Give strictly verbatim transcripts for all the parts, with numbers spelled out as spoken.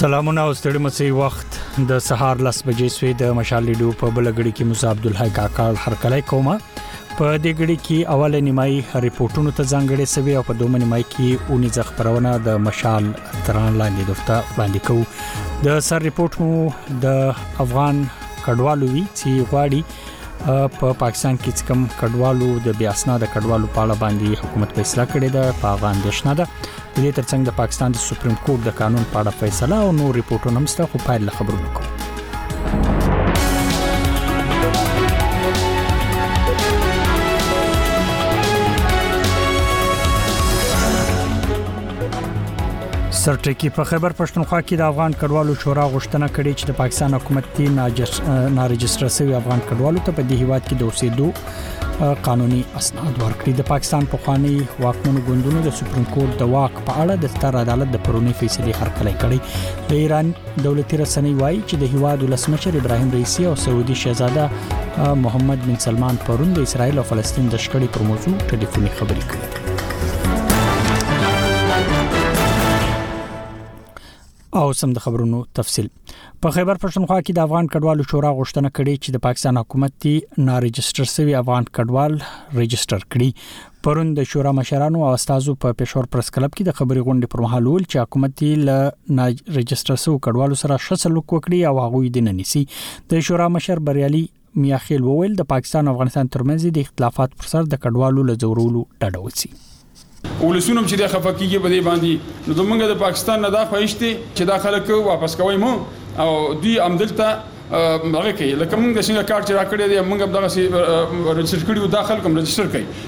سلامونه او ستړي مسي وخت د سهار لس بجې سوي د مشال لیډو په بلګړی کې موسی عبد الحی کاکړ هرکلای کومه په دې غړي کې اوله نیمای ریپورتونو ته ځانګړي سوي او په دومره نیمای کې اونې ځخ پرونه د مشال تران لاندې دفته باندې کو د سر ریپورت مو د افغان کډوالو وی چې غواړي په پاکستان کې کوم کډوالو د بیا اسناد کډوالو په اړه باندې حکومت فیصله کړې ده په افغان دښنه ده د دې ترڅنګ د پاکستان د سپریم کورټ د قانون په اړه فیصله او نو ریپورتونه هم ستاسو په اړه خبرونه کوي سرټکی په خیبر پښتونخوا کې د افغان کډوالو شورا غوښتنه کړې چې د پاکستان حکومت تی ناراجستر شوی افغان کډوالو ته په دې هیواد کې د اوسېدو قانوني اسناد ورکړي د پاکستان په خواني واکمنو ګوندونو د سپریم کورټ د واک په اړه د ستر عدالت د پرونی فیصله هرکلی کړي د ایران دولتي رسنۍ وایي چې د هیواد ولسمشر ابراهیم رئیسی او سعودي شاهزاده محمد بن سلمان پرون د اسرایل او فلسطین د شخړې پر موضوع ټلیفوني خبرې کړې او سم د خبرونو تفصيل په خیبر پښتونخوا کې د افغان کډوالو شورا غوښتنه کړې چې د پاکستان حکومت تی ناراجستر شوی افغان کډوال ريجستر کړي پرون د شورا مشرانو او استادو په پېښور پریس کلب کې د خبري غونډې پر مهال ول چې حکومت تی ل ناراجستر شوی کډوالو سره شسلوک وکړي او هغه د ننسي د شورا مشر بریالي میاخیل وویل د پاکستان او افغانستان ترمنځ د اختلافات پر سر د کډوالو لزورولو ډډه وسی ولسونم چې د خفقېږي په دې باندې نو زمونږ د پاکستان نه دا خوښتي چې دا خلک واپس کوي مو او دوی عمدلته هغه کوي لکه موږ څنګه کارت چې راکړی دی موږ دغه سي رجستر کړیو داخل کوم رجستر کوي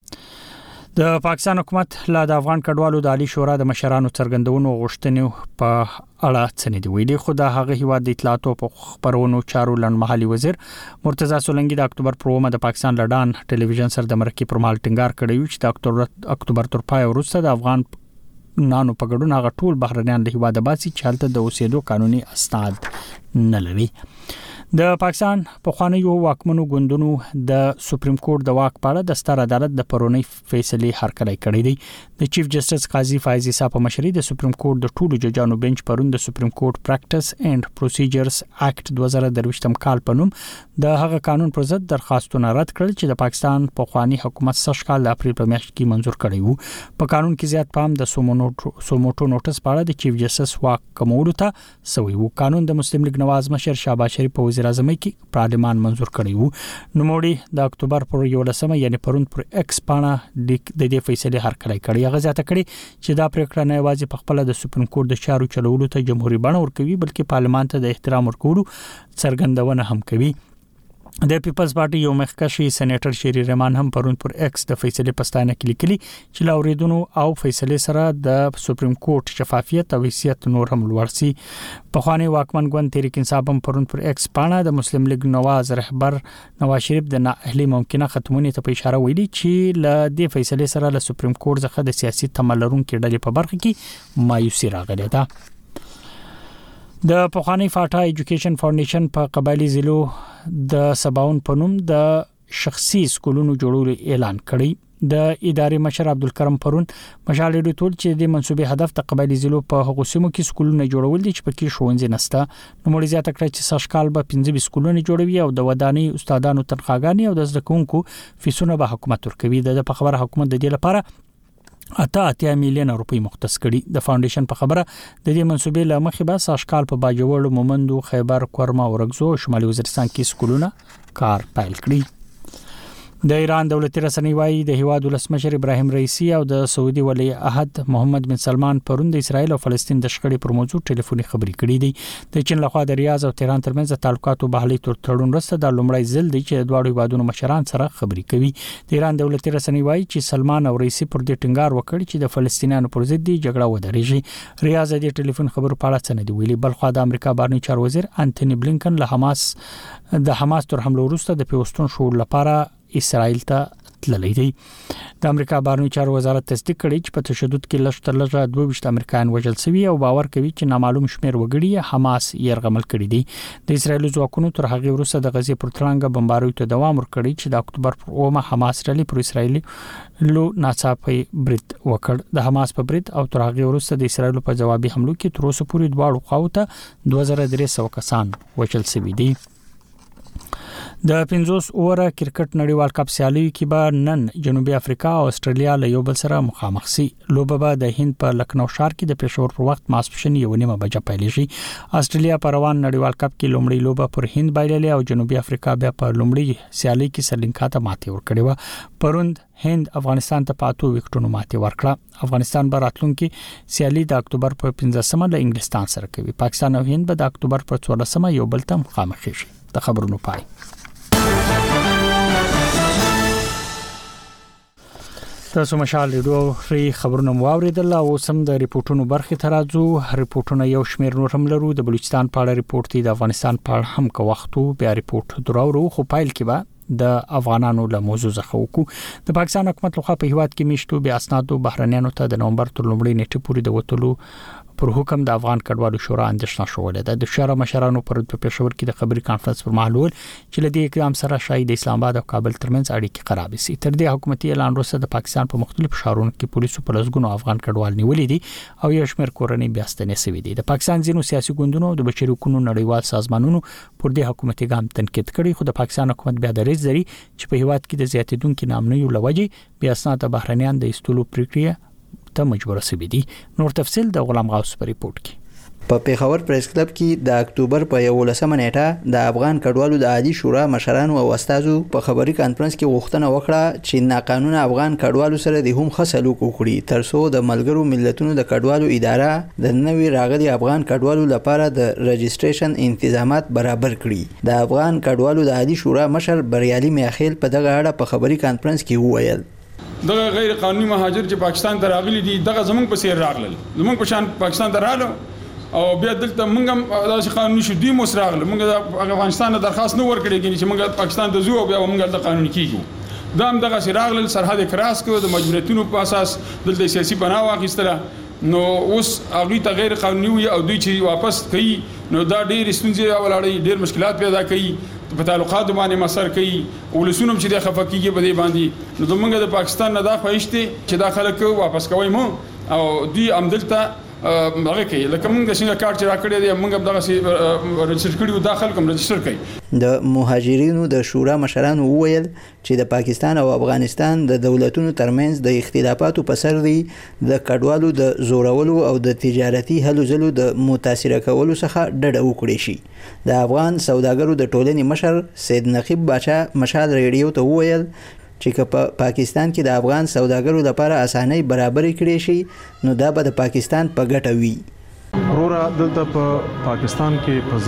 د پاکستان حکومت لا د افغان کډوالو د عالی شورا د مشرانو څرګندونو غوښتنې په اړه څنګه دی ویلي خو د هغه هیواد د اطلاعاتو په خبرونو چارو لنډمحلي وزیر مرتضی سولنګي د اکتوبر پر اومه د پاکستان لډان ټلویزیون سره د مرکې پر مال ټینګار کړی چې د اکتوبر اکتوبر تر پای وروسته د افغان نانو په ګډون هغه ټول بهرنیان د هیواد باسي چې هلته د اوسېدو قانوني اسناد نه لري د پاکستان په خوانیو واکمنو ګوندونو د سپریم کورټ د واک په اړه د ستر عدالت د پرونی فیصله هرکلی کړی دی د چیف جسټس قاضي فایزي صاحب په مشرۍ د سپریم کورټ د ټولو ججانو بنچ پرون د سپریم کورټ پریکټس اینڈ پروسیجرز اکټ دوه زره درویشتم کال په نوم د هغه قانون پر ضد درخواستونه رد کړل چې د پاکستان په خواني حکومت سږ کال د اپریل په میاشت کې منزور کړی وو په قانون کې زیات پام د سومونوټو سوموټو نوټس په اړه د چیف جسټس واک کمولو ته سوی وو قانون د مسلم لیگ نواز مشر شهباز شریف په وزیر اعظم کې پارلمان منزور کړی وو نو موړي د اکتوبر پر یولسمه یعنی پرون پر ایکس پاڼه د دې فیصله هرکلی کړی هغه ځاته کړی چې دا پریکړه نه یوازې په خپل د سپریم کورټ د چارو چلولو ته جمهوریت بڼه ورکوي بلکې پارلمان ته د احترام ورکولو څرګندونه هم کوي د پیپلز پارټي یو مخکشي سېنیټر شيري رحمان هم پرون پر ایکس د فیصله پستانه کې لیکلي چې لاوریدونو او فیصله سره د سپریم کورټ شفافیت او حیثیت نور هم لوړسي په خواني واکمن ګوند تحریک انصاف هم پرون پر ایکس پاڼه د مسلم لیگ نواز رهبر نواز شریف د نااهلي ممکنه ختمونې ته په اشاره ویلي چې ل دې فیصله سره له سپریم کورټ څخه د سیاسي تملرون کې ډلې په برخه کې مایوسي راغله ده د پخوانی فاټا ایجوکیشن فاونډیشن په قبایلی ضلعو د سباون پنوم د شخصي سکولونو جوړولو اعلان کړی د ادارې مشر عبدالکرم پرون مشال لیډو ټول چې د منسوبي هدف د قبایلی ضلعو په هغو سیمو کې سکولونه جوړول دي چې پکې ښوونځي نشته نو مړي زیاته کړی چې سږکال به پنځه سکولونه جوړوي او د ودانۍ استادانو تنخواګانې او د زده کوونکو فیسونه به حکومت ورکوي د په خبره حکومت د دې لپاره اته اتیا میلیون روپۍ مختص کړي د فاونډیشن په خبره د دې منسوبې لمخې به ساشکال په باجوړ مومندو خیبر کورما او رګزو شمالي وزیرستان کې سکولونه کار پیل کړي د ایران دولتي رسنۍ وایي د هیواد ولسمشر ابراهیم رئیسی او د سعودي ولی عهد محمد بن سلمان پرون د اسرایل او فلسطین د شخړې پر موضوع ټلیفوني خبرې کړې دي د چین لخوا د ریاض او تهران ترمنځ تعلقاتو بحالي تر تړون وروسته د لومړی ځل دی چې دواړو هیوادونو مشران سره خبرې کوي د ایران دولتي رسنۍ وایي چې سلمان او رئیسی پر دې ټینګار وکړ چې د فلسطینیانو پر ضد دی جګړه ودرېږي ریاض د ټلیفون خبرو په اړه څه نه دی ویلي بلخو د امریکا بهرنی چارو وزیر انټونی بلینکن له حماس د حماس تر حمله وروسته د پیوستون شو لپاره اسرائیل ته تللی دی. د امریکا بهرنیو چارو وزارت تصدیق کړی چې په تشدد کې لږ تر لږه دوه ویشت امریکایان وژل شوي او باور کوي چې نامعلوم شمېر وګړي حماس يرغمل کړي دي. د اسرایل ځواکونو تر هغه وروسته د غزې پر تړانګه بمباریو ته دوام ورکړي چې د اکتوبر پر اومه حماس ډلې پر اسرایلی لو ناڅاپي برید وکړ. د حماس په برید او تر هغه وروسته د اسرایل په جوابي حملو کې تر اوسه پورې دواړو خواوته دوه زره درې سوه کسان وژل شوي دي. د پنځوس اوره کرکټ نړیوال کپ سیالیو کې به نن جنوبي افریقا او استرالیا له یو بل سره مخامخ شي. لوبه به د هند په لکنو ښار کې د پېښور پر وخت ماسپښین یو نیمه بجه پیلېږي. استرالیا په روان نړیوال کپ کې لومړی لوبه پر هند بایللې او جنوبي افریقا بیا په لومړی سیالي کې سریلانکا ته ماتې ورکړې و. پروند هند افغانستان ته پاتو وکټونو ماتې ورکړه. افغانستان به راتلونکي سیالي د اکتوبر په پنځمه له انګلستان سره کوي. پاکستان او هند به د اکتوبر په څوارلسمه یو بل ته مخامخ شي. د خبرونو پای. تاسو مشال ریډیو فری خبرونه واوریدل او سم د ریپورتونو برخه ترازو ریپورتونه یو شمیر نور هم لرو. د بلوچستان په اړه ریپورت دی، د افغانستان په اړه هم کو وختو بیا ریپورت دراورو خو پایل کې به د افغانانو له موضوع څخه وکړو. د پاکستان حکومت لخوا په هیواد کې میشتو بیا اسنادو بهرنیانو ته د نومبر تر لومړۍ نیټې پورې د وټلو پر حکم د افغان کډوالو شورا اندېښنه شولې ده. د شورا مشرانو پر په پېښور کې د خبري کانفرنس پر مهال ول چې لدی اقدام سره شاید اسلام آباد او کابل ترمنځ اړیکې خراب شي. تر دې حکومتي اعلان وروسته د پاکستان په مختلفو ښارونو کې پولیسو په لږونو افغان کډوال نیولې دي او یو شمېر کورنۍ بیا ستنې شوې دي. د پاکستان ځینو سیاسي ګوندونو او د بشري حقوقو نړیوال سازمانونو پر دې حکومتي ګام تنقید کړي، خو د پاکستان حکومت بیا درې زري چې په هیواد کې د زیاتېدونکو نامنیو لوجې بیا اسناد بهرنیان د استولو پریکړه ته مجبور شوي دي. نور تفصيل د غلام غوث په ریپورت کې. په پیښور پریس کلب کې د اکتوبر په یولسمه نیټه د افغان کډوالو د عالی شورا مشرانو او استادو په خبري کانفرنس کې غوښتنه وکړه چې ناقانونه افغان کډوالو سره د هم خسلوک وکړي ترڅو د ملګرو ملتونو د کډوالو اداره د نوي راغلي افغان کډوالو لپاره د رجستریشن تنظیمات برابر کړي. د افغان کډوالو د عالی شورا مشر بریالي میاخیل په دغه اړه په خبري کانفرنس کې وویل دغه غیر قانوني مهاجر چې پاکستان ته راغلي دي دغه زمونږ په سیر راغلل، زمونږ په شان پاکستان ته راغلل او بیا دلته موږ هم داسې قانوني شو دوی مو سره راغله. موږ د افغانستان درخواست نه ورکړی چې موږ پاکستان ته ځو او بیا موږ د قانوني کیږو. دا هم دغه سره راغله، سرحد کراس کړو، د مجبوریتونو په اساس دلته سیاسي پناه واخیستله. نو اوس هغه ته غیر قانوني وي او دوی چې واپس کوي نو دا ډېر ستونزې راولاړي، ډېر مشکلات پیدا کوي، په تعلقات باندې مسر کوي. ولسونه چې د خفقېږي په دې باندې نو زمونږ د پاکستان نه دا خوښته چې دا خلک واپس کوي مو او دوی عمدلته هغه کوي لکه موږ د څنګه کارت چې راکړی دی موږ هم دغه سي رجستر کړیو داخل کوم رجستر کوي. د مهاجرینو د شورا مشرانو وویل چې د پاکستان او افغانستان د دولتونو ترمنځ د اختلافاتو په سر دی د کډوالو د زورولو او د تجارتي هلو ځلو د متاثر کولو څخه ډډه وکړي شي. د افغان سوداګرو د ټولنې مشر سید نقیب باچا مشال ریډیو ته وویل چې په پاکستان کې د افغان سوداګرو لپاره اسانۍ برابر کړي شي نو دا به د پاکستان په ګټه وي. رورا دلته په پاکستان کې په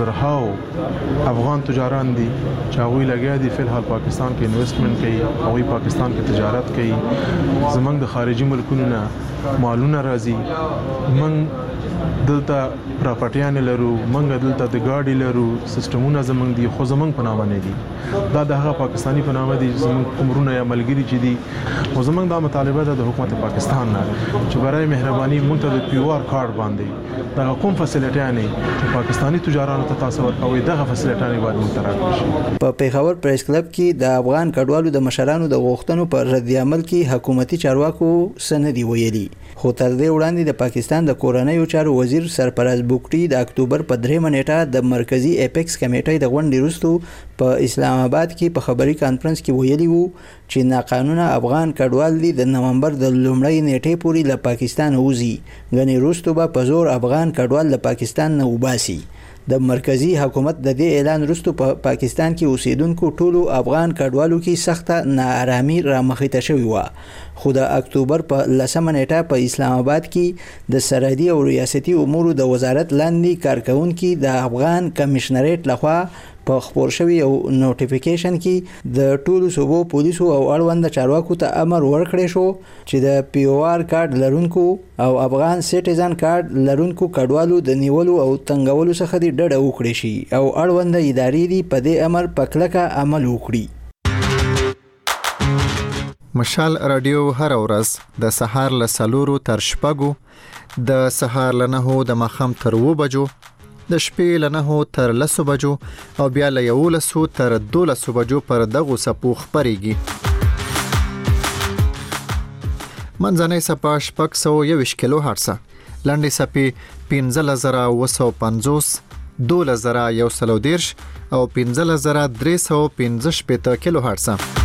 زرهاو افغان تجاران دي چې هغوی لګیا دي فلحال پاکستان کې انویسټمنټ کوي، هغوی پاکستان کې تجارت کوي، زمونږ د خارجي ملکونو نه مالونه راځي، موږ دلته پراپرټیان لرو، موږ دلته د ګاډي لرو، سیستمونه زمونږ دي خو زمونږ په نامه نه دي، دا د هغه پاکستاني په نامه دي زمونږ کومرونه یا ملګري چې دي. خو زمونږ دا مطالبه ده د حکومت پاکستان نه چې برای مهرباني موږ ته د پیو آر کارت باندې دا کوم فسیلیټیانې چې پاکستاني تجارانو ته تاسو ورکوي دغه فسیلیټیانې باید موږ ته راکړي. په پیښور پریس کلب کې د افغان کډوالو د مشرانو د غوښتنو پر رد عمل کې حکومتي چارواکو سندي ویلي، خو تر دې وړاندې د پاکستان د کورنیو چارو وزیر سرپرست بوکټي د اکتوبر په درېمه نیټه د مرکزی اپیکس کمیټې د غونډې وروسته په اسلام آباد کې په خبري کانفرنس کې ویلي وو چې ناقانونه افغان کډوال دي د نومبر د لومړۍ نیټې پورې له پاکستان وځي، غني وروسته به په زور افغان کډوال له پاکستان نه وباسي. د مرکزی حکومت د دې اعلان وروسته په پا پاکستان کې اوسیدونکو ټولو افغان کډوالو کې سخته ناارامي رامخته شوې و، خو د اکتوبر په لسمه نیټه په اسلام آباد کې د سرحدي او ریاستي امورو د وزارت لاندې کارکونکو د افغان کمشنریټ لخوا په خبر شوی او نوټیفیکیشن کې د ټولو صوبو پولیسو او اړوند چارواکو ته امر ورکړی شو چې د پی او آر کارت لرونکو او افغان سټیزن کارت لرونکو کډوالو د نیولو او تنګولو څخه د ډډه وکړي شي او اړوند ادارې دی په دې امر په کلکه عمل وکړي. مشال رادیو هر ورځ د سهار له سلورو تر شپږو، د سهار له نهو د ماښام تر اوو بجو، د شپې له نهو تر لسو بجو او بیا له یولسو تر دولسو بجو پر دغو څپو خپرېږي. منځنۍ څپه شپږ سوه یوویشت کیلو هرڅه، لنډې څپې پنځلس زره اووه سوه پنځوس، دولس زره یو سل او دېرش او پنځلس زره درې سوه پنځه شپېته کیلو هرڅه.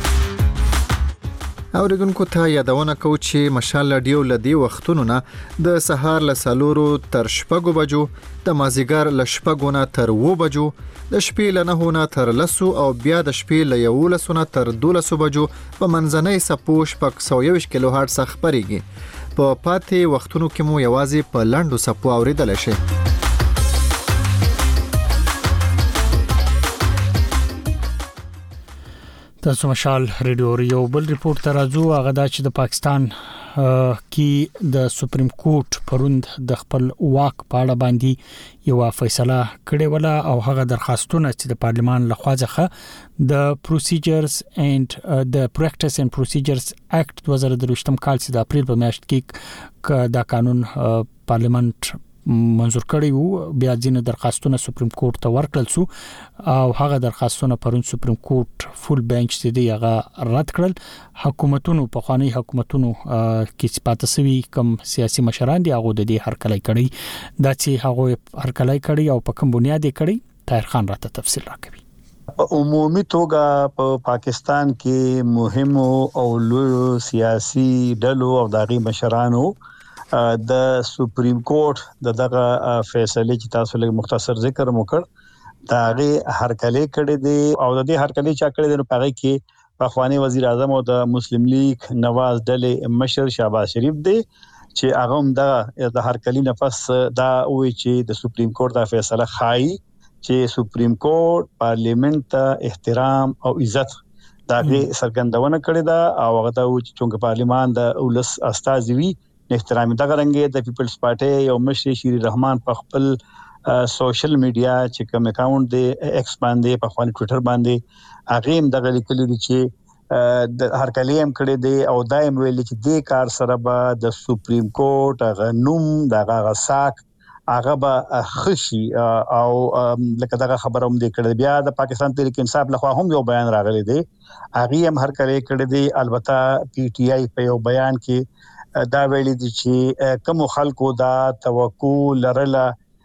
اوریدونکو ته یادونه کوو چې مشال رادیو له دې وختونو نه د سهار له څلورو تر شپږو بجو، د مازدیګر له شپږو نه تر اوو بجو، د شپې له نهو نه تر لسو او بیا د شپې له یولسو نه تر دولسو بجو په منځنۍ څپو شپږ سوه یوویشت کیلو هرڅه خپرېږي. په پاتې وختونو کې مو یوازې په لنډو څپو اوریدلی شئ. تاسو مشال رادیو یو بل ریپورت ته راځو. هغه دا چې د پاکستان کې د سپریم کورټ پروند د خپل واک په اړه باندې یو فیصله کړې ولا او هغه درخواستونه چې د پارلمان لخوا څخه د پروسیجرز اند د پریکټس اند پروسیجرز اکټ دوه زره درویشتم کال چې د اپریل په میاشت کې دا قانون پارلیمنت منظور کړی وو، بیا ځینې درخواستونه سپریم کورټ ته ورکړل سو او هغه درخواستونه پرون سپریم کورټ فول بنچ ته دی هغه رد کړل. حکومتونو په خواني حکومتونو کې سپاته سوي کوم سیاسي مشران دي هغه د دې هرکلی کړی، دا چې هغه هرکلی کړی او په کوم بنیاد کړی. طاهر خان راته تفصیل راکوي. په عمومي توګه په پا پاکستان کې مهمو او لوی سیاسي ډلو او داغي مشرانو د سپریم کورټ د دغه فیصله چې تاسو له مختصر ذکر وکړ داغه هرکلی کړی دی او د دې هرکلی چا کړی دی په هغه کې پخوانی وزیر اعظم او د مسلم لیگ نواز ډلې مشر شهباز شریف دی چې هغه هم د هرکلی نفس دا وی چې د سپریم کورټ د فیصله خای چې سپریم کورټ پارلیمنت ته احترام او عزت داغه سرګندونه کړی دا او هغه ته چې څنګه پارلیمان د ولس استازوي احترامي دغه رنګ د پیپلز پارټي یو مشر شیری رحمان په خپل سوشل میډیا چې کوم اکاونټ دی ایکس باندې په خپل ټوئیټر باندې هغه هم دغه لیکلي دي چې د هر کلیم کړي دی او دایم ویل چې د کار سره به د سپریم کورټ غنوم دغه غساک هغه به خشي او لکه دغه خبره هم دی کړي. بیا د پاکستان تحریک انصاف لخوا هم یو بیان راغلی دی، هغه هم هر کله کړي دی. البته پی ټی آی په یو بیان کې دا ویلي دي چې کوم خلکو دا توقع لرله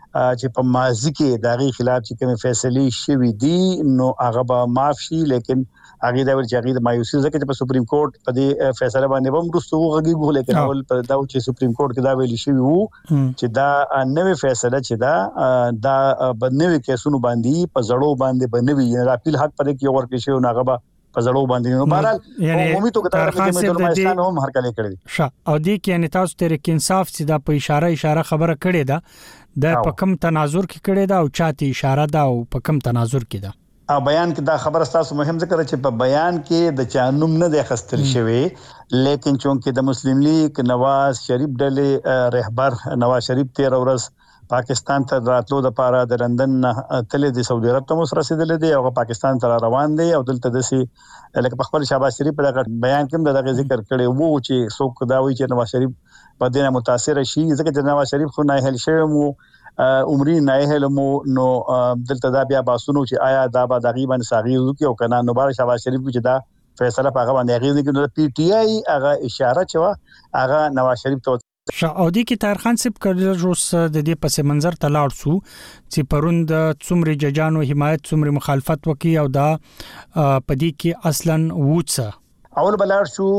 چې په ماضي کې دغه خلاف چې کوم فیصله شوې دي نو هغه به معاف شي، لیکن هغه دا ور چې هغه د مایوسي ځکه چې په سپریم کورټ په دې فیصله باندې هم رسو غږیږي، لیکن اول په دا چې سپریم کورټ کې دا ویلي شوی وو چې دا نوې فیصله چې دا دا بنوي کیسونو باندې په زړو باندې بنوي یا اپیل حق پر کې ورکړي شو ناغه به په زړو باندې نو بهرحال عمومي توګه دا چې د هم هر کله کړی شه او دې کې یعنی تاسو تحریک انصاف چې دا په اشاره اشاره خبره کړې ده د په کم تناظر کې کړې ده او چاته اشاره ده او په کم تناظر کې ده او بیان کې دا خبره تاسو مهم ذکر چې په بیان کې د چانوم نه د خستل شوی، لیکن چونکه د مسلم لیگ نواز شریف ډلې رهبر نواز شریف تیر ورځ پاکستان ته راتلو د پاره د لندن تل د سعودي عرب ته مو رسیدل دي او پاکستان ته روان دي او دلته د سي لکه خپل شهباز شریف په بیان کې دغه ذکر کړي وو چې څوک دا وی چې نواز شریف په دې متاثر شي ځکه چې نواز شریف خو نه هل شوی مو عمرې نه هل مو نو دلته دا بیا باسونو چې آیا دا به تقریبا ساغیزو کې او کنه نو بار شهباز شریف چې دا فیصله په هغه باندې غوښتي چې پی ټی آی هغه اشاره چوا هغه نواز شریف ته شاودي کې طاهر خان صاحب کړل روس د دې پس منظر تلاړ سو چې پروند څومره ججانو حمایت څومره مخالفت وکي او دا پدې کې اصلا وڅ اول بلار شو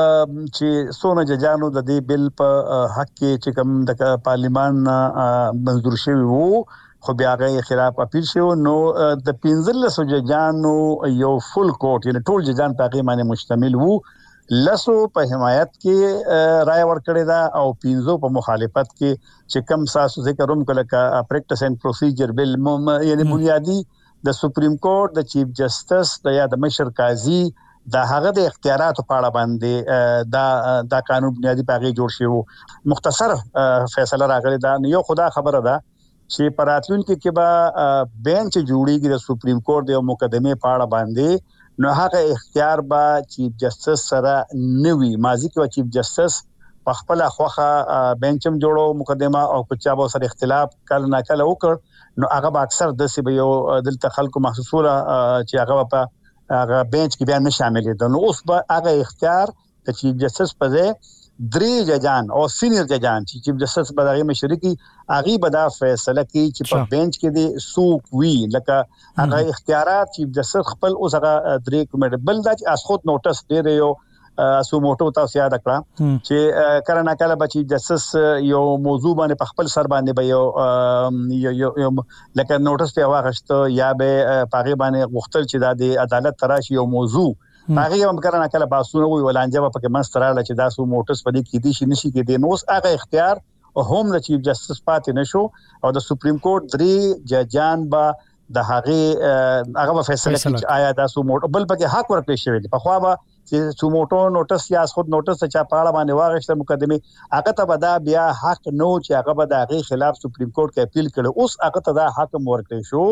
چې سونه ججانو د دې بل په حق کې چې کوم د پارلیمان منظور شوی وو خو بیا غي خلاف اپیل شو نو د پنځلس ججانو یو فل کوټ یعنی ټول ججان په هغه باندې مشتمل وو، لسو په حمایت کې رائے ورکړی دا او پنځو په مخالفت کې چې کم ساسو ذکر هم کله کا پریکټس اینڈ پروسیجر بل یعنی بنیادی د سپریم کورټ د چیف جسټس د یا د مشر قاضي د هغه د اختیاراتو په اړه باندې دا دا قانون بنیادی په هغه جوړ شوی مختصر فیصله راغلی دا یو خدا خبره ده چې پراتلون کې کې با بینچ جوړیږي د سپریم کورټ د مقدمه په اړه باندې نو هغه اختیار به چیف جسټس سره نوي ماضي کې چیف جسټس په خپل خوخه بنچم جوړو مقدمه او په چا به سره اختلاف کله نه کله وکړ نو هغه به اکثر د سی به یو دلته خلکو محسوسوله چې هغه په هغه بنچ کې بیا نه شامل دي نو اوس به هغه اختیار د چیف جسټس په ځای درې ججان او سینیئر ججان چې چیف جسټس به دغه مشرکی هغه به دا فیصله کوي چې په بنچ کې دي سوق وی لکه هغه اختیارات چیف جسټس خپل اوس هغه درې کمیټه بل د اسخوت نوټس دی یو سو موټو تاسو یاد کړه چې کله نه کله به چیف جسټس یو موضوع باندې په خپل سر باندې به یو یو لکه نوټس په واغشت یا به پاغي باندې غوښتل چې د عدالت تراشي یو موضوع هغه هم کله نه کله باسونه وی ولانجه په کې منستراله چې دا سو موټس په دې کې دي شي نشي کې دي نو هغه اختیار هم د چیف جسټس پاتې نشو او د سپریم کورټ درې ججان با د هغه هغه فیصله کوي آیا دا سو موټ بل پکې حق ورکړي شوی دی په خوا به چې سو موټو نوټس یا خود نوټس چا پاړه باندې واغښته مقدمه هغه ته بدا بیا حق نو چې هغه به د هغه خلاف سپریم کورټ کې اپیل کړي اوس هغه ته دا حق ورکړي شو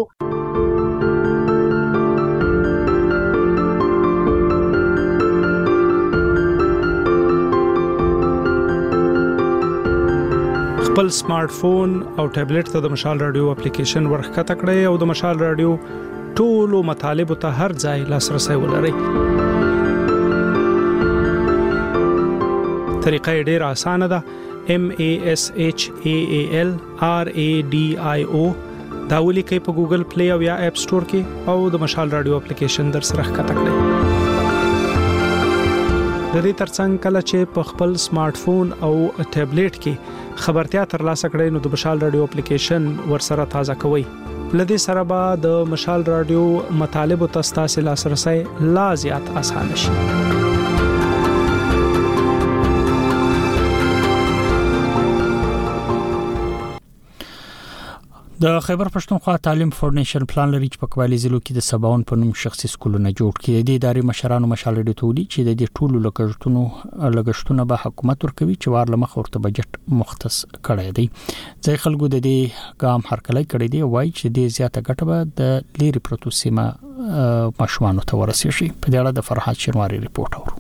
خپل سمارټ فون او ټابلیټ ته د مشال رادیو اپلیکیشن ورخکته کړئ او د مشال رادیو ټولو مطالب ته هر ځای لاسرسي ولرئ. طریقه ډیره اسانه ده. M A S H A A L R A D I O دا ولیکئ په ګوګل پلی او یا اپ سٹور کې او د مشال رادیو اپلیکیشن در سره ښکته کړئ. د دې ترڅنګ کله چې په خپل سمارټ فون او ټابلیټ کې خبرتیا ترلاسه کړئ نو د مشال رادیو اپلیکیشن ورسره تازه کوئ. لدې سره به د مشال رادیو مطالب او تاسو لاسرسي لا زیات اسانه شي. د خیبر پښتونخوا تعلیم فاونډیشن پلان لري چې په قبایلی ضلعو کې د سباون په نوم شخصي سکولونه جوړ کړي. د ادارې مشرانو مشال لري تولي چې د دې ټولو لګښتونو لګښتونه به حکومت ورکوي چې وار لمخ ورته بجټ مختص کړی دی. ځای خلکو د دې ګام هرکلی کړی دی وایي چې د زیاته ګټه به د لیری پروتو سیمه ماشومان ته ورسیږي. په دې اړه د فرحات شنواری ریپورت اورو.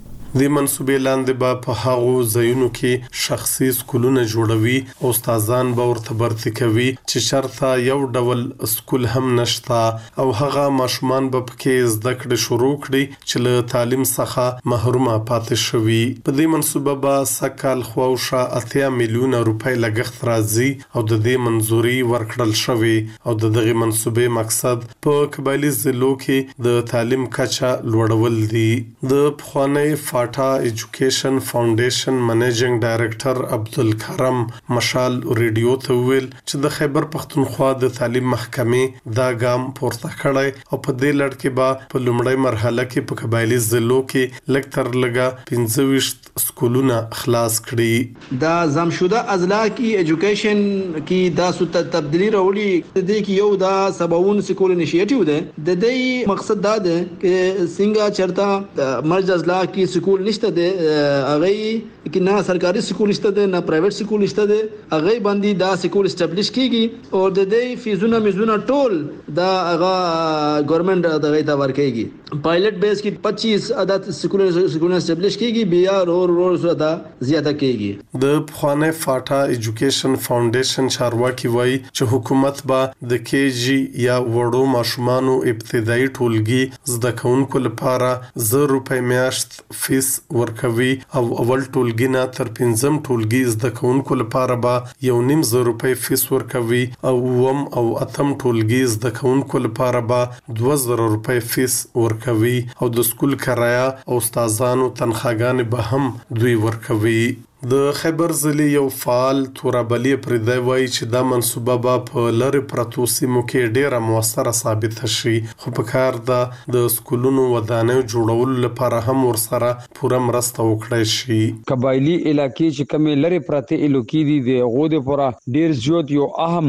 د منسوبې لاندې به په هغو ځایونو کې شخصي سکولونه جوړوي او استادان به ورته برتي کوي چې شرطه یو ډول سکول هم نشتا او هغه ماشومان به پکې زده کړې شروع کړي چې له تعلیم څخه محروم پاتې شوي. په دې منسوبه به سکهال خواوشه اتیا میلیونه روپۍ لګښت راځي او د دې منځوري ورکړل شوی او د دغه منسوبې مقصد په قبایلی ضلعو کې د تعلیم کچه لوړول دي. د پخوانی ټا ایجوکیشن فاونډیشن منیجینګ ډایریکټر عبدالکرم مشال ریډیو ته ویل چې د خیبر پښتونخوا د تعلیم محکمې دا ګام پورته کړی او په دې لړ کې به په لومړی مرحله کې په قبایلی ضلعو کې لږ تر لږه پنځه ویشت سکولونه خلاص کړي. دا زمشوده اضلاع کې ایجوکیشن کې دا ست تبدیلی راولي د دې کې یو دا سباون سکول انیشیټیو ده. د دې مقصد دا ده چې څنګه چرته مرز اضلاع کې سکول نشته ده هغه کې نه سرکاري سکول نشته ده نه پرایویټ سکول نشته ده هغه باندې دا سکول اسټابلیش کیږي او د دې فیزونه مزونه ټول دا هغه ګورنمنت دغه ته ورکیږي. پایلټ بیس کې پچیس عدد سکول سکول اسټابلیش کیږي بیا رور رور سره زیاته کیږي. د پخوانی فاټا ایجوکیشن فاونډیشن چارواکي وایي چې حکومت به د کې جی یا وړو ماشومانو ابتدایي ټولګي زده کوونکو لپاره زر روپۍ میاشت فیس ورکوي او اول ټولګي نه تر پنځم ټولګي زده کوونکو لپاره به یو نیم زر روپۍ فیس ورکوي او وم او اتم ټولګي زده کوونکو لپاره به دوه زره روپۍ فیس ورکوي او د سکول کرایه او استادانو تنخواګانې به هم دوی ورکوي. د خیبر ضلع یو فعال تورابلی پردی وایي چې دا منصوبه به په لری پرتو سیمو کې ډیره موثره ثابت شي خو په کار ده د سکولونو ودانیو جوړولو لپاره هم ورسره پوره مرسته وکړای شي. قبایلی علاقې چې کومې لری پرته الوکی دي د غوډه پورا ډیر زیات یو اهم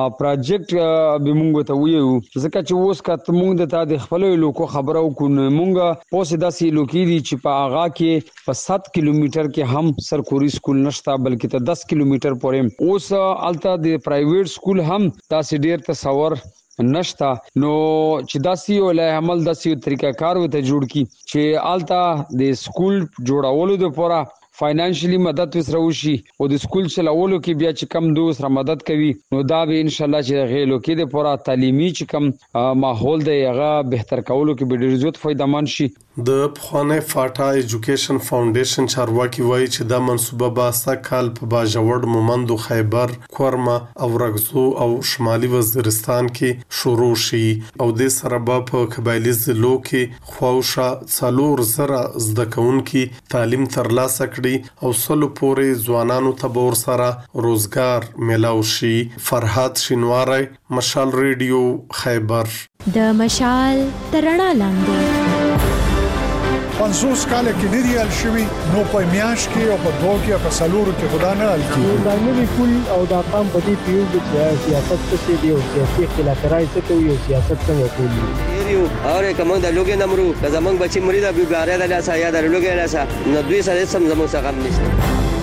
پروجیکټ به مونږ ته ویو ځکه چې اوس کته مونږ د تا د خپل لوکو خبرو کو مونږه پوسې داسې لوکی دي چې په اغا کې په سات کیلومتر کې هم سرکوري سکول نشتا بلکې ته دس کیلومتر پورې اوس الته د پرایویټ سکول هم تاسو ډیر تصور نشتا نو چې داسي ولای عمل داسي طریقہ کار وته جوړ کی چې آلتا د سکول جوړولو د پورا فاینانشلی مدد وسره وشي او د سکول چلولو کې بیا چې کم دوس را مدد کوي نو دا به ان شاء الله چې غیلو کې د پورا تعلیمي چې کم ماحول دی هغه بهتر کولو کې به ډیر زیات فائدمن شي. د پخوانی فاټا ایجوکیشن فاونډیشن چارواکي وایي چې دا منصوبه به سکهال په باجوړ مومندو خیبر کورما او رغزو او شمالي وزیرستان کې شروع شي او د سره په قبایلی ضلعو کې خواوشا څلور زره زده کوونکي تعلیم ترلاسه کړي او سلو پورې ځوانانو ته به ورسره روزګار میلاو شي. فرحات شینواری، مشال ریډیو، خیبر. د مشال ترڼا لاندې پنځوس کاله کې ندی ال شوی نو په میاش کې او په دوه کې په سلورو کې خدا نه ال کې دا نوی کول او دا قام په دې پیو چې سیاست څه دی او سیاسي اختلاف راځي ته یو سیاست څنګه کوي یو اوره کوم د لوګي نمرو د زمنګ بچی مرید ابو ګاره د لاسه یا د لوګي لاسه نو دوی سره سم زموږ څخه نشته.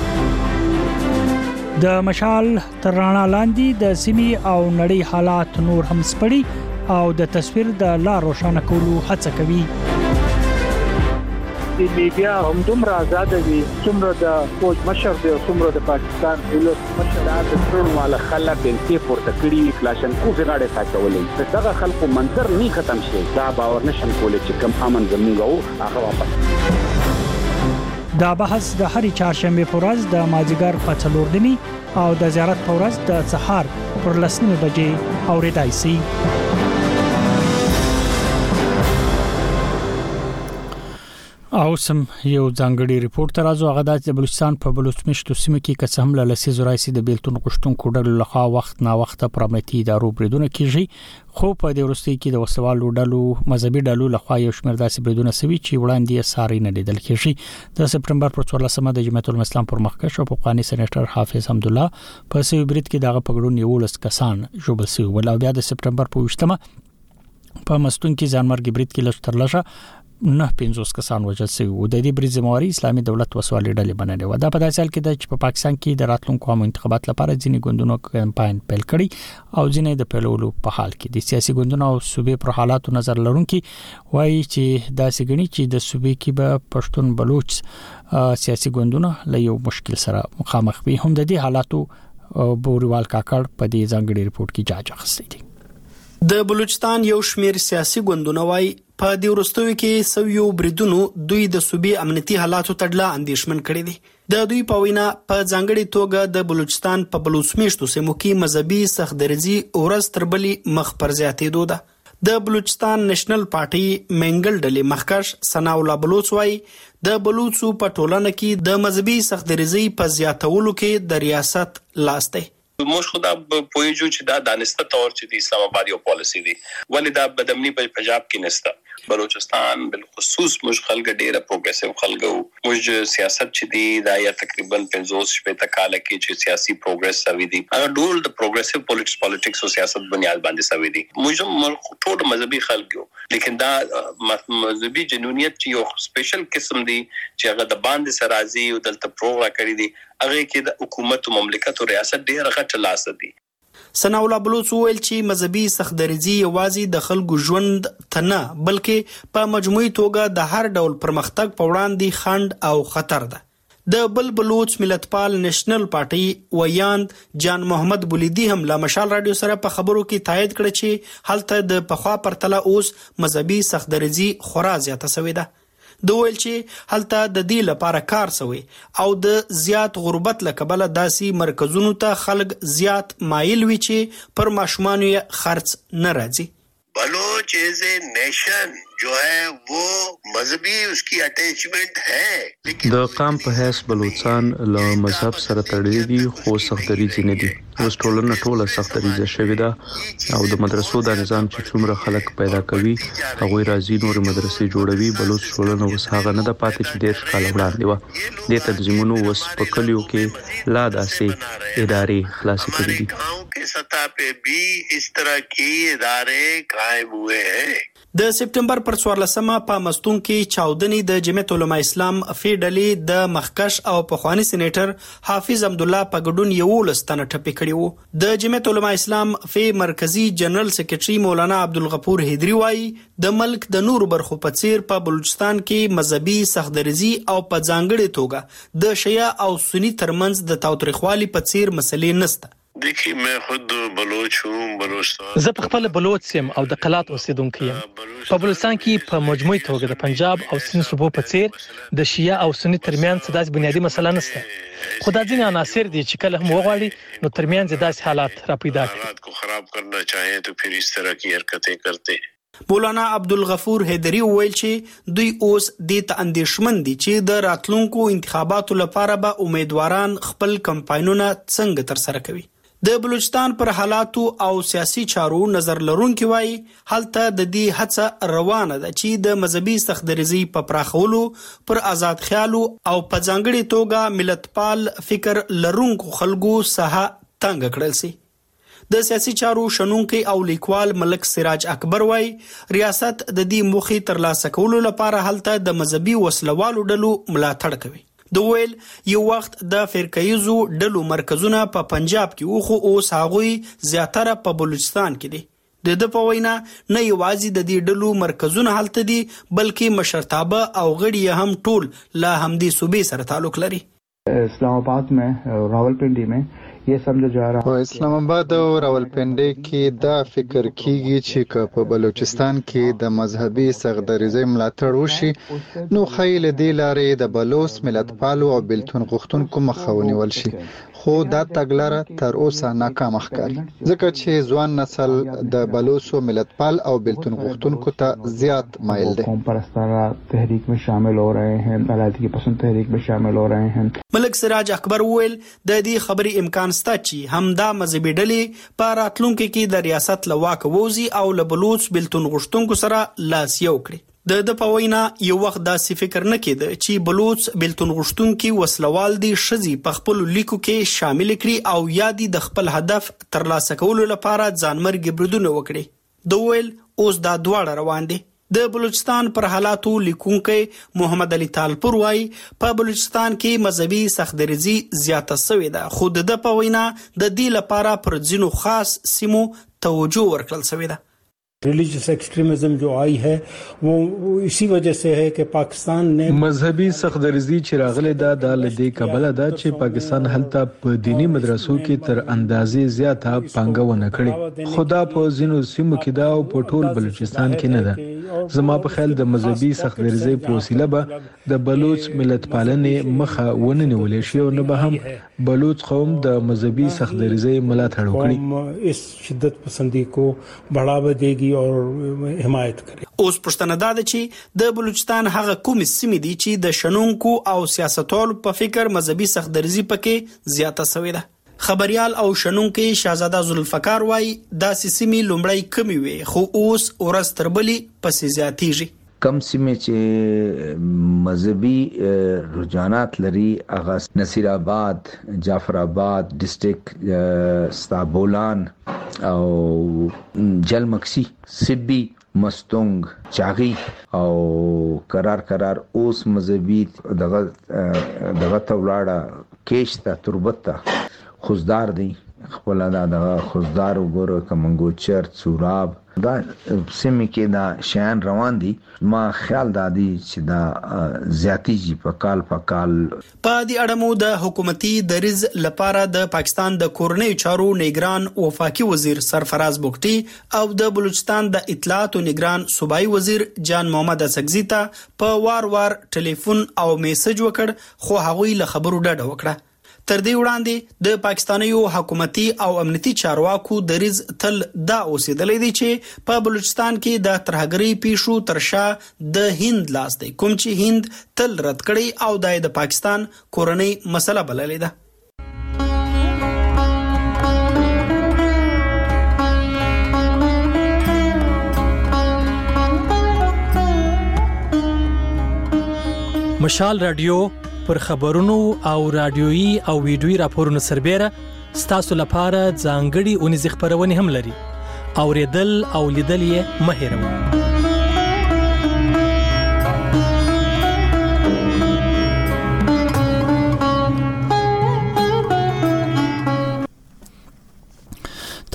د مشال ترڼا لاندې د سیمې او نړۍ حالات نور هم سپړي او د تصویر د لا روښانه کولو هڅه کوي. د میډیا هم دومره آزاد دي څومره د فوج مشر دی او څومره د پاکستان دولت مشر د ټول مال خلک د پورته کړي کلاشن کو غاړه ساتولې دغه خلکو منظر نه ختم شي دا باور نشم کولای چې کم امن زموږ هغه واپس. دا بحث د هرې چهارشنبه په ورځ د مازیګر په څلور دني او د زیارت په ورځ د سهار پر لسنیمه بجې اوریدای شي. او سم یو ځانګړي ریپورت ترازو هغه د بلوچستان په بلوچمشتو سیمه کې قسم له لسیزو راځي د بیلتون غشتونکو ډلو لخوا وخت نا وخت پر امنیتي ادارو بریدونه کیږي خو په دې ورستي کې د وسوالو ډلو مذهبي ډلو لخوا یو شمېر داسې بریدونه سوي چې وړاندې ساري نه لیدل کیږي. د سپټمبر پر څوارلسمه د جمعیت الاسلام پر مخکښ او افغاني سېنیټر حافظ حمدالله په سوي برید کې دغه پګړون یو لس کسان جوړ شوی ول او بیا د سپټمبر په وشتمه په مستون کې ځانمرګ برید کې لږ تر لږه نه پنځوس کسان وژل شوي وو. د دې برید ذمہواری اسلامي دولت وسوالي ډلې بنلې و. دا په داسې حال کې د چې په پاکستان کې د راتلونکو عامو انتخابات لپاره ځینې ګوندونو کمپاین پیل کړي او ځینې د پیلولو په حال کې دي. سیاسي ګوندونو او صوبې پر حالاتو نظر لرونکي وایي چې داسې غني چې د صوبې کې به پښتون بلوچ سیاسي ګوندونو له یو مشکل سره مخامخ وي. هم د دې حالاتو بوريوال کاکړ په دې ځانګړي ریپورت کې جاج اخیستی دی. د بلوچستان یو شمېر سیاسي ګوندونه وایي په دې ورستوي کې سویو بریدونو دوی د صوبې امنیتي حالاتو تړله اندیشمن کړي دي. د دوی په وینا په ځانګړي توګه د بلوچستان په بلوچمشتو سیمو کې مذهبي سختدرزي ورځ تر بلې مخ پر زیاتېدو ده. د بلوچستان نېشنل پارټي منګل ډلې مخکښ ثناء الله بلوچ وایي د بلوچو په ټولنه کې د مذهبي سختدرزي په زیاتولو کې د ریاست لاس دی. موږ خدا پوهیږو چې دا دانسته تور چې د اسلام آباد یو پالیسی دی ولې دا بدامني په پنجاب کې نسته. بلوچستان بالخصوص موږ خلک ډیره پروګریسیو خلکو موږ سیاست چې دی دا یا تقریبا پنځوس شپږ کال کې چې سیاسي پروګرس سوي دي هغه ډول د پروګریسیو پالیټکس پالیټکس او سیاست بنیاد باندې سوي دي. موږ ټول مذهبي خلک یو لیکن دا مذهبي جنونیت چې یو سپیشل قسم دی چې هغه د باندې سرازي او دلته پروګرام کړی دي هغه کې د حکومت او مملکت او ریاست ډیره غټه لاس دی. ثناء الله بلوچ ویل چې مذهبي سختدرزي یوازې د خلکو ژوند ته نه بلکې په مجموعي توګه د هر ډول پرمختګ په وړاندې خنډ او خطر ده. د بل بلوچ ملتپال نېشنل پارټي ویاند جان محمد بولیدي هم له مشال رادیو سره په خبرو کې تایید کړ چې هلته د پخوا پرتله اوس مذهبي سختدرزي خورا زیاته شوې ده. د ویل چې هلته د دې لپاره کار شوی او د زیات غربت لکبله داسي مرکزونو ته خلک زیات مایل وي چې پر ماشومانو یې خرڅ نه راځي. بلوچ ایز اے نیشن جو ہے وہ مذہبی اس کی اٹیچمنٹ ہے د قام په حیث بلوچستان له مذهب سره تړلي دي خو سختدرزي نه دي. اوس ټولنه ټوله سختدرزي شوې ده او د مدرسو د نظام چې څومره خلک پیدا کوي هغه راځي نور مدرسې جوړوي. بلوچ ټولنه اوس هغه نه د پاتې چې ډېر کال وړاندې و د تنظیمونو اوس په کلیو کې لا داسې ادارې خلاصې کړې دي. गांव के सतह पे भी इस तरह की इदारे कायम हुए हैं. د سپټمبر پر څوارلسمه په مستون کې چاودنې د جمعیت علماء اسلام فیډلې د مخکش او پخوانی سېنیټر حافظ حمد الله په ګډون یولس تنه ټپي کړي وو. د جمعیت علماء اسلام فی مرکزی جنرال سیکریټري مولانا عبدالغفور هیدری وایي د ملک د نورو برخو په څیر په بلوچستان کې مذهبي سختدریزي او په ځانګړې توګه د شیعه او سنی ترمنځ د تاوتریخوالي په څیر مسلې نشته. देखिए मैं खुद बलोच हूँ बलोचिस्तान زه په خپل بلوچ سیم او د قلات اوسیدونکو یم. په بلوچستان کې په مجموعي توګه د پنجاب او سند صوبو په څیر د شیعه او سنی ترمنځ داسې بنیادی مسله نشته. خو دا ځینې عناصر دي چې کله هم وغواړي نو ترمنځ داسې حالات راپیدا کړي. حالات کو خراب کرنا چاہیں تو پھر اس طرح کی حرکتیں کرتے ہیں. مولانا عبدالغفور هیدری ویل چې دوی اوس د اندیشمن دي چې د راتلونکو انتخاباتو لپاره به امیدواران خپل کمپاینونه څنګه تر سره کوي. د بلوچستان پر حالاتو او سیاسي چارو نظر لرونکي وایي هلته د دې هڅه روانه ده چې د مذهبي سختدریزي په پراخولو پر آزاد خیالو او په ځانګړي توګه ملتپال فکر لرونکو خلکو ساحه تنګ کړل شي. د سیاسي چارو شنونکي او لیکوال ملک سراج اکبر وایي ریاست د دې موخې ترلاسه کولو لپاره هلته د مذهبي وسلوالو ډلو ملاتړ کوي. د ویل یو وخت د فرقایزو ډلو مرکزونه په پنجاب کې او خو اوس هغه زیاتره په بلوچستان کې دي. د د په وینا نه یوازې د دې ډلو مرکزونه هلته دي بلکې مشرتابه او غړي هم ټول لا همدې صوبې سره تعلق لري. اسلام آباد میں راولپنڈی میں یہ سمجھا جا رہا ہے اسلام آباد او راولپنڈی کې دا فکر کیږي چې په بلوچستان کې د مذهبي سختدریزۍ ملاتړ وشي نو خیل دی لارې د بلوچ ملتپالو او بلتون غوښتونکو مخه ونیول شي. خو دا تګلاره تر اوسه ناکامه ښکاري ځکه چې ځوان نسل د بلوچو ملتپال او بلتون غوښتونکو ته زیات مایل دي. قوم پرستانه تحریک میں شامل ہو رہے ہیں، علادی کی پسند تحریک میں شامل ہو رہے ہیں. ملک سراج اکبر ویل د دې خبرې امکان شته چې همدا مذهبي ډلې په راتلونکو کې د ریاست له واکه ووځي او له بلوچ بلتون غوښتونکو سره لاس یو کړي. د د په وینا یو وخت داسې فکر نه کېده چې بلوچ بلتون غوښتونکي وسلوال دي ښځې په خپل لیکو کې شامل کړي او یا دي د خپل هدف ترلاسه کولو لپاره ځانمرګي بریدونه وکړي. د ویل اوس دا دواړه روان دي. د بلوچستان پر حالاتو لیکونکي محمد علي طالپور وایي په بلوچستان کې مذهبي سختدریزي زیاته شوې ده خو د د په وینا د دې لپاره پر ځینو خاص سیمو توجه ورکړل شوې ده. रिलीजियस एक्सट्रीमिज्म जो आई है वो इसी वजह से है कि पाकिस्तान ने مذهبي سختدریزي چې راغله دا د لدې کبله ده چې پاکستان هلته په دینی مدرسو کې تر اندازې زیاته پانګونه کړې. خدا په ځینو سیمو کې دا او په ټول بلوچستان کې نه ده. زما په خیال د مذهبي سختدریزي په وسیله به د بلوچ ملت پالنې مخه ونه نیولې شي او نه به هم بلوچ قوم د مذهبي سختدریزي ملاتړ وکړي. اس شدت پسندی کو بڑھاوا دیگی اور حمایت کوي. اوس پښتنه دا ده چې د بلوچستان هغه کوم سیمې دي چې د شنونکو او سیاستوالو په فکر مذهبي سختدریزي پکې زیاته شوې ده. خبريال او شنونکي شاهزاده ذوالفقار وایي دا سیمې لومړی کمی وي خو اوس ورځ تر بلې پسې زیاتېږي. کم سیمې چې مذهبي رجحانات لري هغه نصیر آباد، جعفر آباد ډسټریکټ، ستابولان او جلمکسی، سبی، مستونگ، چاغي او قرار قرار اوس مذهبي دغه دغه تولاړه کېشته تربته خوزدار دی خپل دا د خوزدار وګوره کمنګو چر سوراب دا سیمه کې دا شان روان دي. ما خیال دادی چې دا زیاتی جی په کال په کال په دې اړه مو د حکومتي دریز لپاره د پاکستان د کورنۍ چارو نگران وفاقي وزیر سرفراز بوکټي او د بلوچستان د اطلاعات او نگران صوبایي وزیر جان محمد اسقزي ته په وار وار ټلیفون او میسج وکړ خو هغوی له خبرو ډډه وکړه. تر دې وړاندې د پاکستانیو حکومتي او امنیتي چارواکو دریز تل دا اوسېدلې دي چې په بلوچستان کې د ترهګرۍ پیښو ترشا د هند لاس دی کوم چې هند تل رد کړی او د پاکستان کورنۍ مسله بللې ده. مشال رادیو پر خبرونو او رادیويي او ویډیويي راپورونو سربېره ستاسو لپاره ځانګړي اونیز خبرونه هم لري. اوریدل او لیدل یې مه هېروئ.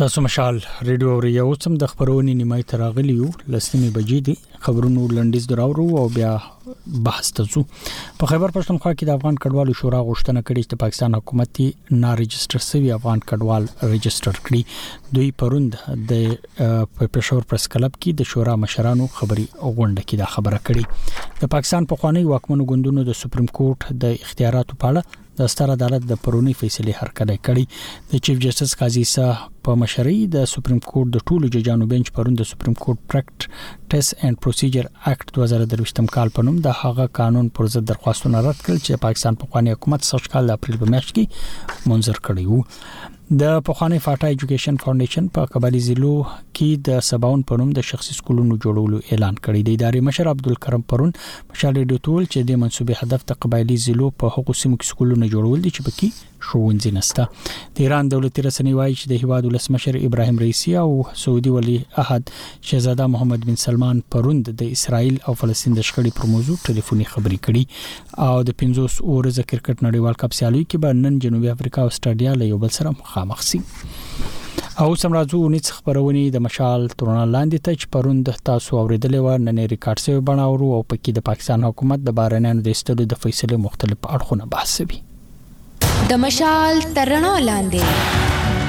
تاسو مشال ریډیو اوریو سم د خبرونې نیمه تراغلیو لسمه بجې دي خبرونو لنډیز دراورو او بیا بحث تاسو په خیبر پښتونخوا کې د افغان کډوالو شورا غوښتنه کړې چې د پاکستان حکومت نه ريجستره شوی افغان کډوال ريجستر کړي دوی پروند د پېښور پریس کلب کې د شورا مشرانو خبري غونډه کې دا خبره کړې د پاکستان په خوانی واکمنو ګوندونو د سپریم کورټ د اختیاراتو په اړه د ستر عدالت د پرونی فیصله هرکړه کړي د چیف جسټس قاضي صاحب په مشرۍ د سپریم کورټ د ټولو ججانو بنچ پروند د سپریم کورټ پریکټس اینڈ پروسیجر اکټ دوه زره درویشتم کال په نوم د هغه قانون پر ضد درخواستونه رد کړل چې پاکستان په خوانی حکومت سوچ کال د اپریل په میاشت کې منظور کړی وو د پخوانی فاټا ایجوکیشن فاونډیشن په قبایلی ضلعو کې د سباون پروم د شخصي سکولونو جوړولو اعلان کړی دی. ادارې مشر عبدالکرم پرون مشال ریډیو ټول چې د منسوبي هدف د قبایلی ضلعو په حقوقي سیمو کې سکولونو جوړول دي چې پکې ښوونځي نشته. د ایران دولتي رسنۍ وایي چې د هیواد ولسمشر ابراهیم رئیسی او سعودي ولی عہد شهزاده محمد بن سلمان پروند د اسرائیل او فلسطین د شخړې پر موضوع ټلیفوني خبري کړي او د پنځوس اورزه کرکټ نړیوال کپ سیالي کې به نن جنوبي افریقا او استرالیا له یو بل سره مخامخ شي. او سمراځو نڅ خبرونه د مشال ترونه لاندې ته چې پروند تاسو اوریدلې و نن ریکارډ سوی بناورو او پکې د پاکستان حکومت د بارنانو د استلو د فیصله مختلف اړخونه بحث وی د مشال ترونه لاندې.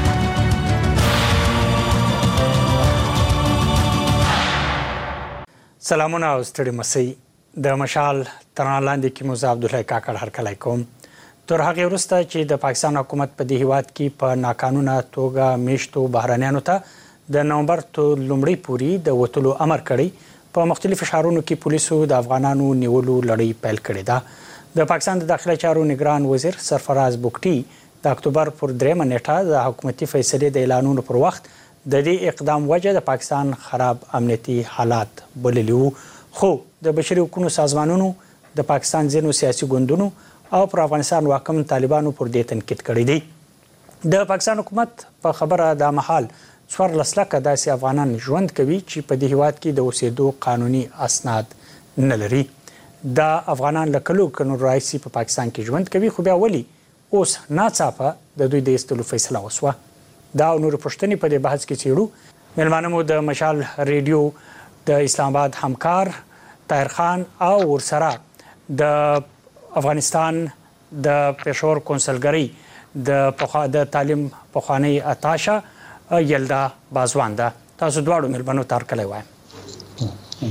سلامونه او ستړي مسي د مشال ترونه لاندې کې موسی عبد الله کاکړ هر کله کوم تر هغه وروسته چې د پاکستان حکومت په دې هیواد کې په ناقانونه توګه میشتو بهرانيانو ته د نومبر ته لومړی پوری د وټلو امر کړی په مختلفو ښارونو کې پولیسو د افغانانو نیولو لړۍ پیل کړې ده. د پاکستان د داخلي چارو نگران وزیر سرفراز بوکټي د اکتوبر پر درېمه نیټه د حکومتي فیصلې د اعلانونو پر وخت د دې اقدام وجه د پاکستان خراب امنیتي حالات بللی وو خو د بشري حقوقو سازمانونو د پاکستان ځینو سیاسي ګوندونو او پر افغانستان واکم طالبانو پر دې تنقید کړی دی. د پاکستان حکومت په خبره د محل څوار لسلکه داسې افغانان ژوند کوي چې په دې هیواد کې د اوسېدو قانوني اسناد نه لري. د افغانان لکلو کنو رئیسي په پاکستان کې ژوند کوي خو بیا ولي اوس ناڅاپه د دوی د استلو فیصله وسوه. دا نور پښتني په دې بحث کې چیرو ملمانمو د مشال ریډیو د اسلام آباد همکار طاهر خان او ورسره د افغانستان د پېښور کونسلګری د پخوا د تعلیم پخوانی اتاشا یلدا بازوان ده. تاسو دواړو ملبنو تار کله وایم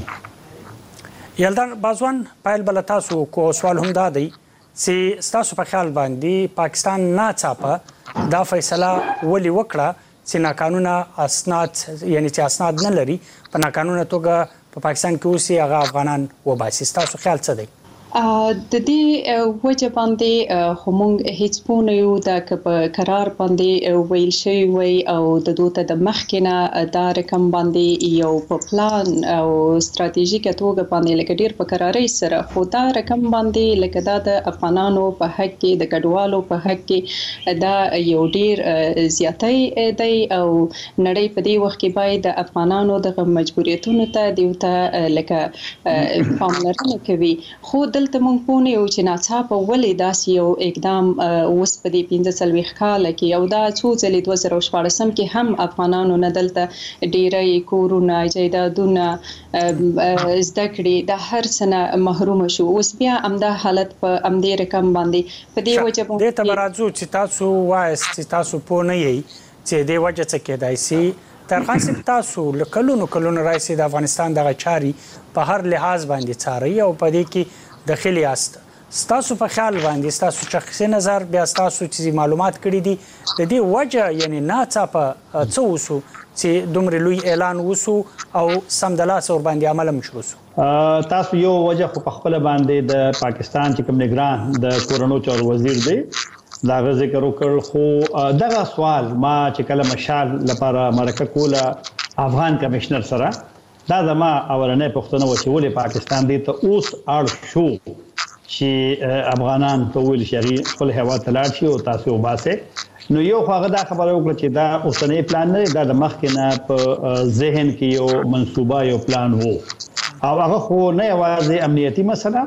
یلدا بازوان پایل بل تاسو کو سوال هم دا دی چې تاسو په خیال باندې پاکستان ناڅاپه دا فیصله ولي وکړه چې ناقانونه اسناد یعنی چې اسناد نه لري په ناقانونه توګه په پاکستان کې اوسي هغه افغانان وباسي. تاسو خیال څه دی؟ د دې وجه باندې همون هیڅ پونه یو د قرار باندې ویل شوی وي او د دوته د مخکنه د رقم باندې یو په پلان او ستراتیژیک توګه باندې لکه ډیر په قراري سره خو دا رقم باندې لکه دا د افغانانو په حق کې د کډوالو په حق کې دا یو ډیر زیاتې دی او نړۍ په دې وخت کې باید د افغانانو د مجبوریتونو ته دیوته لکه پاملرنه کوي خو دلته مونږ پونه یو چې ناڅاپه ولې داسې یو اقدام اوس په دې پنځه څلوېښت کاله کې او دا څو ځلې دوه زره شپاړسم کې هم افغانانو نه دلته ډېری کورونه جایدادونه زده کړې د هر څه نه محروم شو. اوس بیا همدا حالت په همدې رقم باندې په دې وجه باندې دې ته به راځو چې تاسو وایست چې تاسو پوه نه یئ چې دې وجه څه کېدای شي. طاهر صاحب تاسو له کلونو کلونو راځي د افغانستان دغه چاري په هر لحاظ باندې څاري او په دې کې داخلي است تاسو په خیال باندې تاسو شخصي نظر بیا تاسو چې معلومات کړی دي د دې وجه یعنی ناڅاپه څه وسو چې دومره لوی اعلان وسو او سمدلاس اور باندې عمل مشروع سو؟ تاسو یو وجه په خپل باندې د پاکستان چې کوم نگران د کورونو چور وزیر دی دا ذکر وکړ خو دغه سوال ما چې کله مشال لپاره مرکه کوله افغان کمشنر سره دا زما اولنې پښتنه و چې ولې پاکستان دی ته اوس اړ شو چې افغانان ته ویل شي خپل هوا ته لاړ شي او تاسو وباسه نو یو هغه دا خبره وکړه چې دا اوسنۍ پلان نه دا د مخکنه په ذهن کې یو منصوبه یو پلان وو او هغه خو نه یوازې امنیتي مسله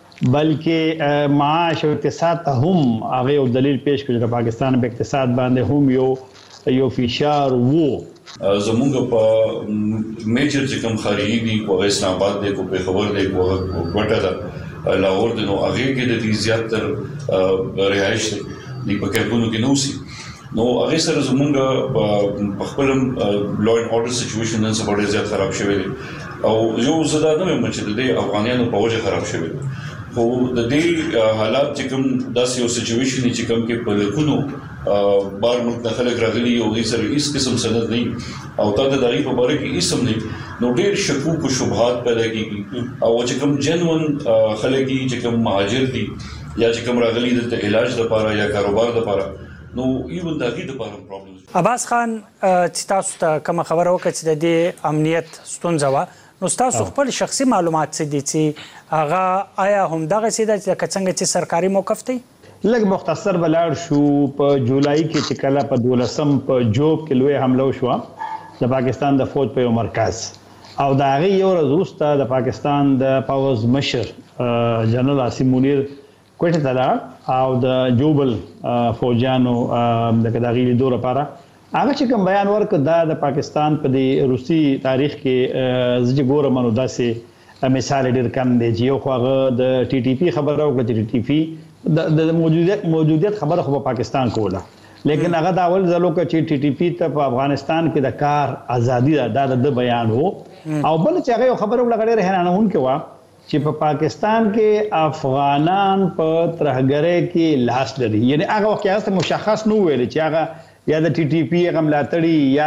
بلکې معاش او اقتصاد هم هغه یو دلیل پیش کړ چې پاکستان په اقتصاد باندې هم یو یو فشار وو زمونږ په میجر چې کوم خارجي دي په اسلام آباد دی کو په خبر دی کو وټه دا لاهور د نو هغه کې د دې زیاتره رهایش دی په کېبونو کې نو سي نو هغه سره زمونږ په خپل لا اینڈ اورډر سچويشن نن سبا ډېر زیات خراب شوی دی او یو زدا نه مې چې د افغانانو په وجه خراب شوی دی خو د دې حالات چې کوم داسې یو سچويشن چې کوم کې په لکونو بار ملک د خلک راغلي او هیڅ سره هیڅ قسم سند نه او تا د دغه په اړه کې هیڅ هم نه نو ډېر شکوک او شبهات پیدا کیږي او چې کوم جنون خلک چې کوم مهاجر دي یا چې کوم راغلي د علاج لپاره یا کاروبار لپاره نو ایون دا کې د پاره پرابلم عباس خان چې تاسو ته کوم خبره وکړه چې د دې امنیت ستونزه و نو تاسو خپل شخصي معلومات څه دي چې هغه آیا هم دغه سیده چې څنګه چې سرکاري موقف دی لږ مختصر بلاړ شو په جولای کې چې کله په دولسم په جوب کې لوی حمله وشو د پاکستان د فوج په یو مرکز او دا غي یو ورځ وروسته د پاکستان د پاوز مشر جنرال عاصم منیر کوټه ته او د جوبل فوجانو د کداغي لیدو لپاره هغه چې کوم بیان ورکړ دا د پاکستان په د روسي تاریخ کې زج ګورمنو داسې مثال ډیر کم دی چې یو خو د ټي ټي پی خبره وکړه چې ټي ټي پی د موجودیت موجودیت خبره خو په پاکستان کوله لیکن هغه دا اول ځلو چې ټي ټي پی ته په افغانستان کې د کار ازادي دا د بیان وو او بل چې هغه خبره ولګړې رهنانون کې وا چې په پاکستان کې افغانان په ترهګرۍ کې لاس لري یعنی هغه وخت هغه مشخص نه ویل چې هغه یا د ټي ټي پی هغه ملاتړي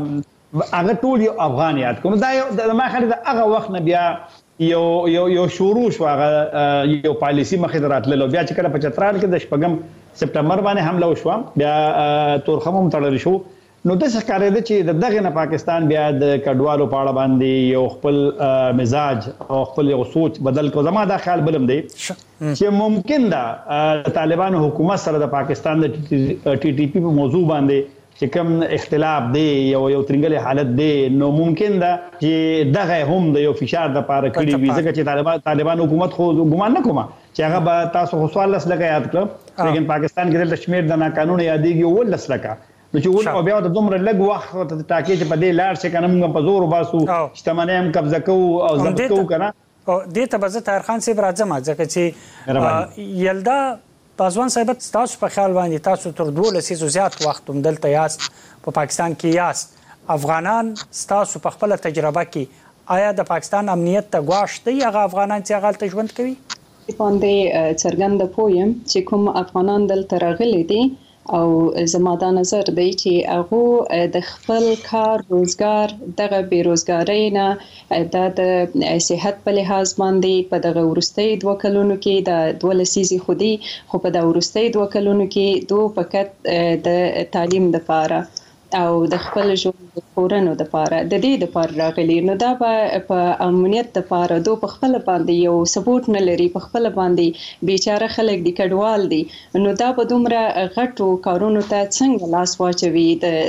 یا هغه ټول یو افغانیت کوم دا د ما خالي د هغه وخت نه بیا یو یو یو شروع شو هغه یو پالیسی مخې راتللو بیا چې کله په چترال کې د شپږم سپټمبر باندې حمله وشو بیا تورخم تړل شو نو د څه کارې د چې دغه نه پاکستان بیا د کډوالو په اړه باندې یو خپل مزاج او خپل یو سوچ بدل کو زما دا خیال بلم دی چې ممکن دا طالبانو حکومت سره د پاکستان د ټي ټي پی په موضوع باندې چې کوم اختلاف دی یو یو ترنګلې حالت دی نو ممکن دا چې دغه هم د یو فشار د پاره کړی وي ځکه چې طالبان طالبان حکومت خو ګمان نه کومه چې هغه به تاسو خو سوال لس لګا یاد کړ لیکن پاکستان کې د شمیر د ناقانون یادېږي ول لس لګا نو چې ول او بیا د دومره لګ وخت ته ټاکي چې په دې لار څخه موږ په زور وباسو چې هم قبضه کوو او ضبط کوو کنه او دې ته به طاهر خان صاحب راځم ځکه چې یلدا پازوان صاحب تاسو په خیال باندې تاسو تر دوه لسیزو زیات وخت هم دلته یاست په پاکستان کې یاست افغانان تاسو په خپل تجربه کې آیا د پاکستان امنیت ته غواړي دی هغه افغانان چې هغه تل ژوند کوي باندې څرګند پویم چې کوم افغانان دلته راغلي دي او زما دا نظر دی چې هغه د خپل کار روزګار دغه بیروزګاری نه د صحت په لحاظ باندې په دغه ورستۍ دوه کلونو کې د دوه لسیزې خودي خو په د ورستۍ دوه کلونو کې دوه فقط د تعلیم لپاره او د خپل ژوند د کورونو لپاره د دې لپاره راغلي نو دا په امنیت لپاره دوه په خپل باندې یو سپورټ نه لري په خپل باندې بیچاره خلک د کډوال دي نو دا په دومره غټو کارونو ته څنګه لاس واچوي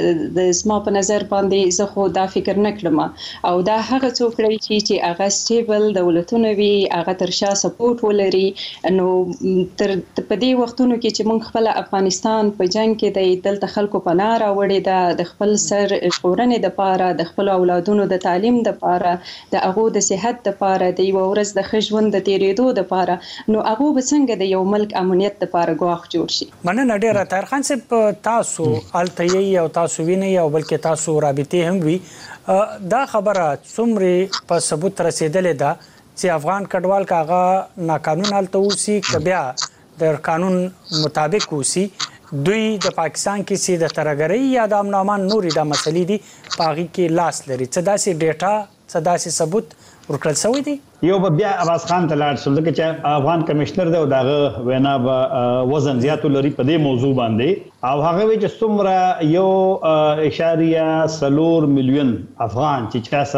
د اسما په نظر باندې زه خو دا فکر نه کړم او دا هغه څوک لري چې هغه سټیبل دولتونه وي هغه تر شا سپورټ ولري نو تر په دې وختونو کې چې موږ خپل افغانستان په جنگ کې د دلته خلکو پناه راوړي دا د خپل سر ژغورنې د پاره د خپل اولادونو د تعلیم د پاره د هغه د صحت د پاره د یو ورځ د خښوند د تیرېدو د پاره نو هغه بڅنګ د یو ملک امنیت د پاره غواخ جوړ شي مننه ډیره طاهر خان صاحب تاسو الته او تاسو وینئ او بلکې تاسو رابطې هم وي دا خبره څومره په ثبوت رسیدلې ده چې افغان کډوال کاغه ناقانون الته اوسي کبیا د قانون مطابق اوسي دوی د پاکستان کې سي د ترګرۍ یا د امنامان نوري د مسلې دي پاغي کې لاس لري څه داسې ډیټا څه داسې ثبوت ورکړل شوی دی یو بیا عباس خان ته لاړ شو چې افغان کمشنر دی او داغه وینا به وزن زیات لري په دې موضوع باندې او هغه وی چې څومره یو اشاریه سلور میلیون افغان چې چا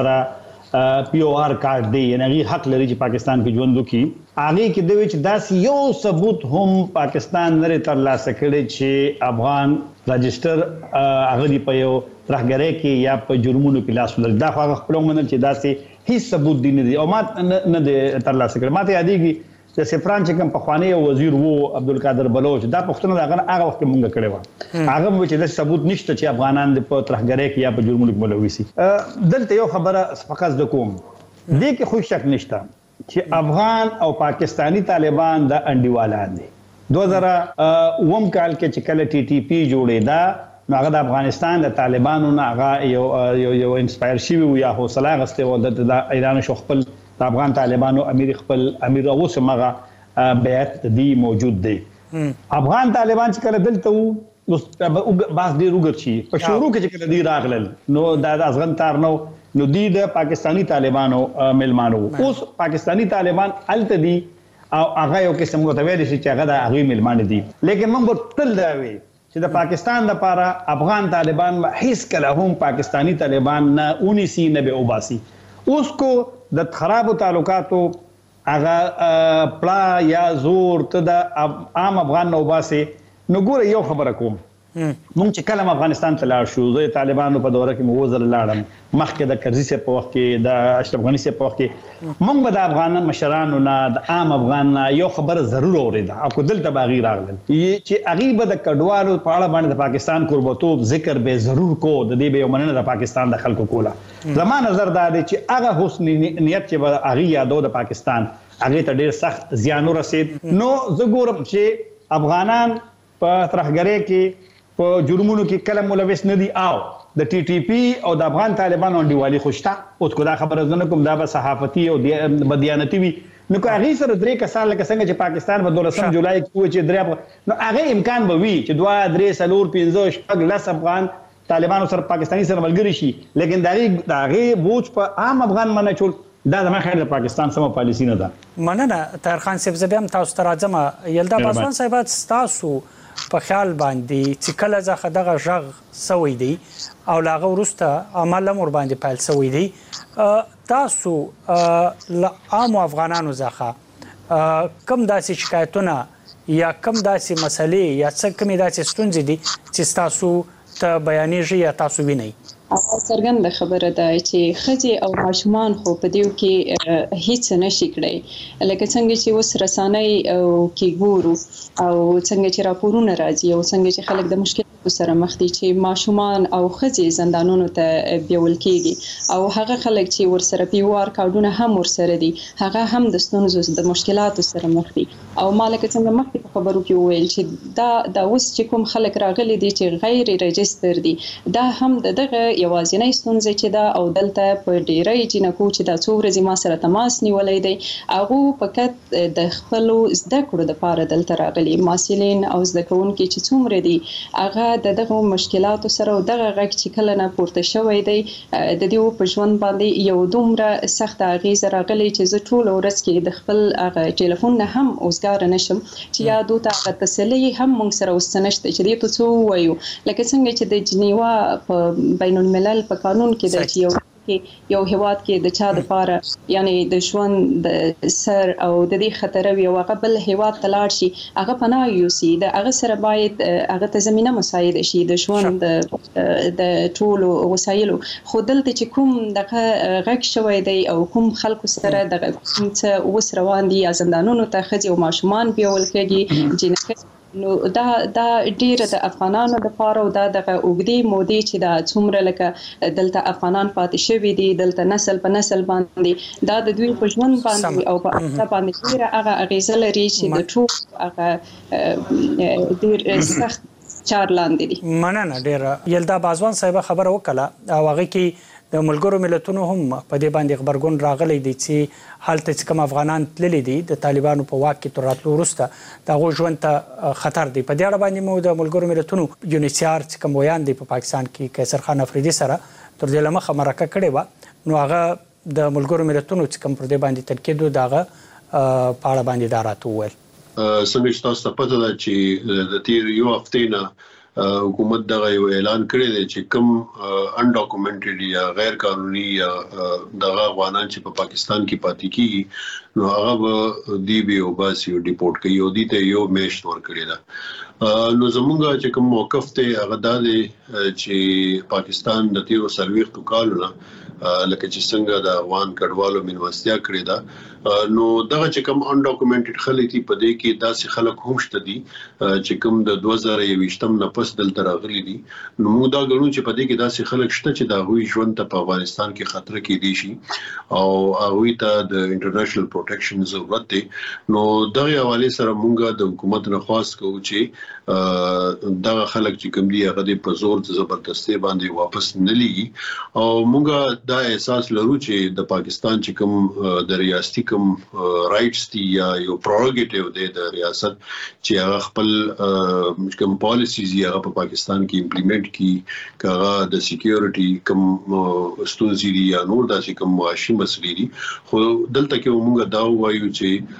سره پی او آر کارت دی یعنی حق لري چې پاکستان کې ژوند وکړي هغه کې دوی چې داس یو ثبوت هم پاکستان لري تر لاسه کړي چې افغان رجستر هغه دی په یو راګره کې یا په جرمونو کې لاس لري دا خو خپل منل چې داسې هیڅ ثبوت دی نه دی او ما نه تر لاسه کړي ماته یادېږي چې سفران چې کوم پخوانی وزیر وو عبدالقادر بلوچ دا پښتنه دا هغه وخت مونږ کړی و هغه مو چې د ثبوت نشته چې افغانان د په ترهګرۍ کې یا په جرمونو کې ملوي سي دلته یو خبره فقط د کوم دې کې خو شک نشته چې افغان او پاکستانی طالبان د انډیوالان دي دوه هزار اووم کال کې چې کله ټي ټي پی جوړېدا نو هغه د افغانستان د طالبانو نه هغه یو یو انسپایر شوی یا حوصله غسته و د ایران شو خپل د افغان طالبانو امیر خپل امیر اوس مغه بیعت دی موجود دی افغان طالبان چې کله دلته وو باز ډیر وګرچی په شروع کې چې کله دی راغلل نو د ازغن تار نو نو دی د پاکستانی طالبانو ملمانو اوس پاکستانی طالبان الته دی او هغه یو قسم متویل شي چې هغه د هغه ملمان دي لیکن موږ تل دا وی چې د پاکستان لپاره افغان طالبان هیڅ کله هم پاکستانی طالبان نه اونیسی نه به وباسي اوس کو د خراب تعلقاتو هغه پلا یا زور ته د عام افغان نو باسي نو ګوره یو خبره کوم مونږ چې کله افغانستان ته لاړ شو زه طالبانو په دوره کې موزل لاړم مخکې د کرزي سره په وخت کې د اشرف غنی سره په وخت کې مونږ به د افغان مشرانو نه د عام افغان یو خبره ضرور اورېده او دلته باغی راغل چې هغه به د کډوالو په اړه باندې د پاکستان قربتوب ذکر به ضرور کو د دې به مننه د پاکستان د خلکو کوله زما نظر دا دی چې هغه حسن نیت چې هغه یادو د پاکستان هغه ته ډیر سخت زیان ورسید نو زه ګورم چې افغانان په ترهګرۍ کې په جرمونو کې کلم ملوث نه دي او د ټي ټي پی او د افغان طالبانو انډیوالي خوشتا اوس کو دا خبره زنه کوم دا به صحافتي او بدیانتي وي نو که هغه سره درې کسان لکه څنګه چې پاکستان په دولسم جولای کې چې درې نو هغه امکان به وي چې دوه درې سلور پنځه شپږ لس افغان طالبانو سره پاکستاني سره ملګری شي لیکن دا هغه بوج په عام افغان باندې چول دا د مخه د پاکستان سم پالیسی نه ده مننه طاهر خان صاحب زبیم تاسو ته راځم یلدا باسوان صاحب تاسو په خیال باندې چې کله ځخه دغه ژغ سوي دي او لاغه ورسته عمل مور باندې پال سوي دي تاسو عام افغانانو ځخه کم داسې شکایتونه یا کم داسې مسلې یا څه کمی داسې ستونزې دي چې تاسو ته بیانېږي یا تاسو وینئ څرګنده خبره ده چې خځې او ماشومان خو په دیو کې هیڅ نشي کړی لکه څنګه چې اوس رسانۍ کې ګورو او څنګه چې راپورونه راځي او څنګه چې خلک د مشکلاتو سره مخ دي چې ماشومان او خځې زندانونو ته بیول کېږي او هغه خلک چې ورسره پیوار کارډونه هم ورسره دي هغه هم د ستونزو د مشکلاتو سره مخ دي او مالک څنګه مخکې په خبرو کې وویل چې دا د اوس چې کوم خلک راغلي دي چې غیر رجستر دي دا هم دغه یوازینی ستونزه چې دا او دلته په ډیری جنکو چې دا څو ورځې ما سره تماس نیولای دی هغه فقط د خپل زده کړو د پاره دلته راغلي ماسلین او زده کوونکي چې څومره دي هغه دغه مشکلاتو سره او دغه غږ چې کله نه پورته شوی دی د دې په ژوند باندې یو دومره سخت اغیزه راغلي چې زه ټول ورځ کې د خپل هغه ټلیفون نه هم اوسګار نشم چې یا دوه تا تسلی هم موږ سره وسنشته چې دې ته څو وایو لکه څنګه چې د جنیوا په بین الملل په قانون کې د یو کې یو هواد کې د چا د پاره یعنی د ژوند د سر او د دې خطر یو قبل هواد تلاړ شي هغه پناه یوسي د هغه سره باید هغه ته زمينه مساعد شي د ژوند د ټول وسایلو خو دلته چې کوم دغه غږ شوی دی او کوم خلکو سره دغه کوم څه وس روان دي زندانونو ته خځې او ماشومان بیول کېږي جنکه نو دا دا ډیره د افغانانو لپاره او دا د اوګدي مودي چې دا څومره لکه دلته افغانان پاتې شوی دي دلته نسل په نسل باندې دا د دوی په ژوند باندې او په اړه باندې ډیره هغه اغیزه لري چې د ټول هغه ډیر سخت چار لاندې دي مننه ډیره یلدا بازوان صاحب خبر وکړه او هغه کې د ملګرو ملتونو هم په دې باندې خبرګون راغلی دی چې حالت چې کوم افغانان تللی دي د طالبانو په واک کې تر راتلو وروسته دغه ژوند ته خطر دی په دې اړه باندې مو د ملګرو ملتونو یونیسیار چې کوم ویان دی په پاکستان کې قیصر خان افریدي سره تر دې لمخه مرکه کړې و نو هغه د ملګرو ملتونو چې کوم پر دې باندې تاکید دغه په اړه باندې دارات وویل څنګه چې تاسو ته پته ده چې د تیر یو هفته نه حکومت دغه یو اعلان کړی دی چې کوم ان ډاکومنټډ یا غیر قانوني یا دغه افغانان چې په پاکستان کې پاتې کیږي نو هغه به دی بي او باسي او ډیپورټ کوي او دي ته یو میش ور کړی دا نو زمونږ چې کوم موقف ته هغه د چې پاکستان د تیرو سرویختو کالونه لکه چې څنګه د افغان کډوالو منوستیا کړی دا نو دغه چې کوم ان ډاکومنټډ خلک دي په دې کې داسې خلک هم شته دي چې کوم د دوه زره یوویشتم نه پس دلته راغلي دي نو موږ دا غواړو چې په دې کې داسې خلک شته چې دا غوي ژوند ته په افغانستان کې خطر کې دي شي او هغه ته د انټرنیشنل پروټیکشن ضرورت دی نو دغه حواله سره موږ د حکومت نه خواست کوو چې دغه خلک چې کوم دي هغه په زور د زبردستي باندې واپس نه لګي او موږ دا احساس لرو چې د پاکستان چې کوم د ریاستي کوم رائټس دي یا یو پروګریټیو دی د ریاست چې هغه خپل کوم پالیسیز یې هغه په پاکستان کې امپلیمنٹ کی کاغه د سکیورټي کوم ستونزې دي یا نور داسې کوم معاشي مسلې دي خو دلته کې موږ دا وایو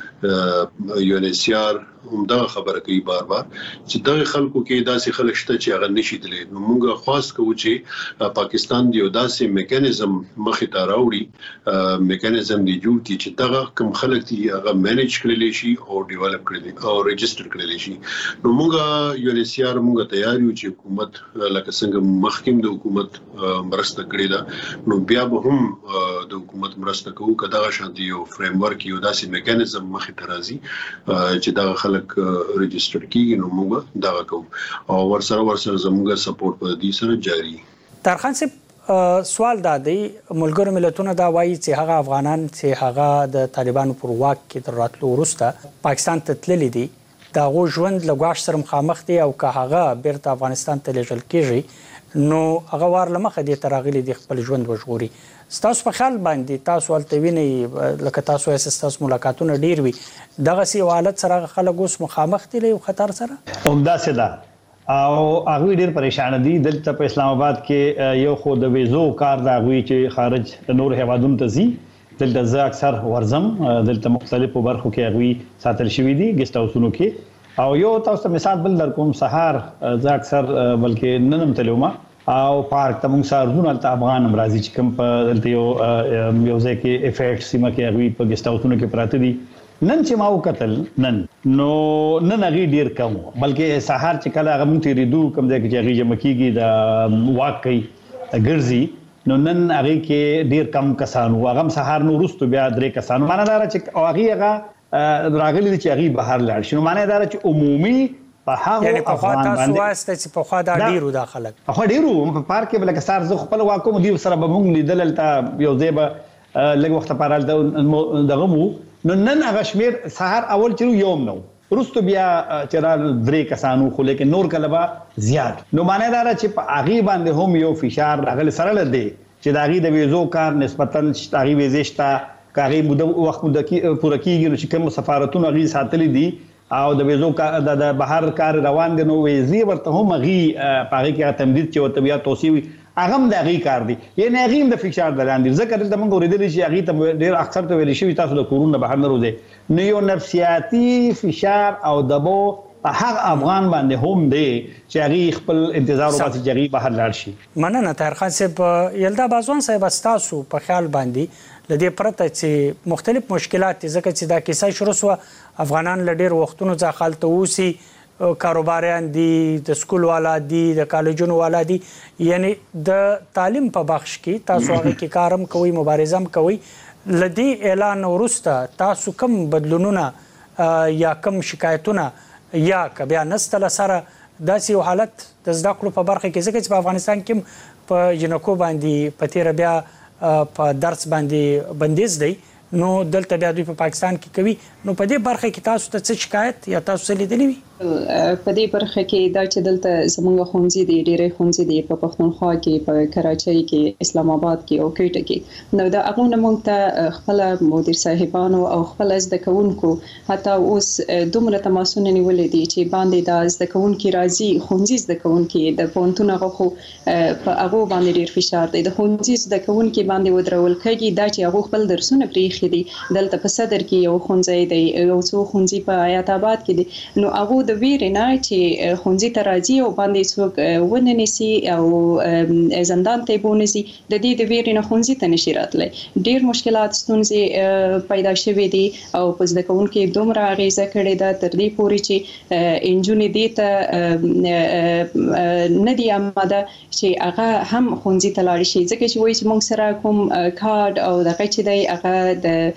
چې یو ان ایس سی آر هم دا خبره کوي بار بار چې دغه خلکو کې داسې خلک شته چې هغه نشي تللی نو موږ خواست کوو چې پاکستان دی یو داسې میکانیزم مخې ته راوړي میکانیزم دی جوړ کړي چې دغه کوم خلک دي هغه مینیج کړل شي او ډیولپ کړل او ريجستر کړل شي نو موږ یو ان ایس سی آر موږ تیار یو چې حکومت لکه څنګه مخکیم د حکومت مرسته کړې ده نو بیا به هم د حکومت مرسته کوو کدا شانتي یو فریم ورک یو داسې میکانیزم مخې ته راځي چې دغه خلک ريجستر کیږي نو موږ دا کوو او ورسره ورسره زموږ سپورټ په دې سره جاری ترخان صاحب سوال دا دی ملګرو ملتونو دا وایي چې هغه افغانان چې هغه د طالبانو پر واک کې تر راتلو وروسته پاکستان ته تللي دي دا غو ژوند لګواش سره مخامخ دي او که هغه بیرته افغانستان ته لېږل کیږي نو هغه وار لمخه دي تراغلي دي خپل ژوند وژغوري ستاسو په خیال باندې تاسو ولته ویني لکه تاسو اساس ملاقاتونه ډیر وي دغه سی حالت سره خلک اوس مخامخ دي له خطر سره همدا سدا او هغه ډیر پریشان دي دلته په اسلام آباد کې یو خو د ویزو کار دا غوي چې خارج نور هوادونو ته ځي دلته ز اکثر ورزم دلته مختلفو برخو کې غوي ساتل شوی دي ګست هاوسونو کې او یو تاسو مثال بل در کوم سهار ز اکثر بلکې ننم تلوما او پارک ته موږ سارونه ته افغان امراضي چې کوم په دلته یو یو ځکه افیکټ سیمه کې غوي په ګست هاوسونو کې پراته دي نن چې ماو قتل نن نو نن غي ډیر کم بلکې سهار چې کله هغه مونږ تیریدو کوم ځای کې هغه جمکیږي د واقعي ګرځي نو نن هغه کې ډیر کم کسانو هغه سهار نو رستو بیا درې کسانو معنی دا چې هغه هغه راغلي چې هغه بهر لاړ شي نو معنی دا چې عمومي په هغه یعنی په خوا تاسو واسطه چې په خوا دا ډیرو داخله په خوا ډیرو په پارک کې بلکې سار زه خپل واکوم دی سره به مونږ لیدل ته یو ځای به لږ وخت پارال دغه مو نو نن هغه شمیر سهار اول چې یوم نو رستو بیا چرال درې کسانو خو لیکن نور کلبا زیات نو معنی دا چې په اغي باندې هم یو فشار راغلی سره لدی چې داغي د ویزو کار نسبتا شتاغي ویزشتا کاغي مده وخت مده کې پوره کیږي نو چې کوم سفارتونو غي ساتلې دي او د ویزو د بهر کار روان دي نو ویزي ورته هم غي پاره کې تمدید چې ورته بیا توصیوي اغم د غي کار دي یعنی غیم د فشار دلاندې ځکه د موږ ورېدل شي غي ته ډیر اکثر ته ویل شي تاسو د کورونه بهر نه روزي نو یو نفسیاتی فشار او دبو په هغه افغان باندې هم دی چې هغه خپل انتظار وباسي چې هغه بهر لاړ شي مننه طاهر صاحب یلدا بازوان صاحب تاسو په خیال باندې لدې پرته چې مختلف مشکلات ځکه چې دا کیسه شروع شو افغانان لډیر وختونو ځا خالته وسی کاروباریان دي د سکول والا دي د کالجونو والا دي یعنی د تعلیم په بخش کې تاسو هغه کې کارم کوي مبارزه کوي لدی اعلان ورسته تاسو کوم بدلونونه یا کوم شکایتونه یا کبیا نستله سره داسې حالت د زده کړو په برخه کې ځکه چې په افغانستان کې په جنکو باندې په تیر بیا په درس باندې بندیز دی نو دلته بیا دوی په پاکستان کې کوي نو په دې برخه کې تاسو ته څه شکایت یا تاسو څه لیدلی وي په دې برخه کې دا چې دلته زموږ خونځي دي ډېرې خونځي دي په پښتونخوا کې په کراچۍ کې اسلام آباد کې او کوټه کې نو دا هغه موږ ته خپل مدیر صاحبانو او خپل زده کوونکو حتی اوس دومره تماسونه نیولې دي چې باندې دا زده کوونکي راځي خونځي زده کوونکي د پونتون هغه خو په هغه باندې ډېر فشار دی د خونځي زده کوونکي باندې ودرول کېږي دا چې هغه خپل درسونه پریخي دي دلته په صدر کې یو خونځي دی یو څو خونځي په حیات آباد کې دي نو هغه د ویرې نه چې خونځي ته راځي او باندې څوک وننسي او زندان ته بونسي د دې د ویرې نه خونځي ته نشي راتلی. ډیر مشکلات ستونزې پیدا شوې دي او په زده کوونکو دومره اغیزه کړې ده تر دې پورې چې انجونې دې ته نه دی آماده چې هغه هم خونځي ته لاړ شي ځکه چې وایي چې موږ سره کوم کارت او دغه چې دی هغه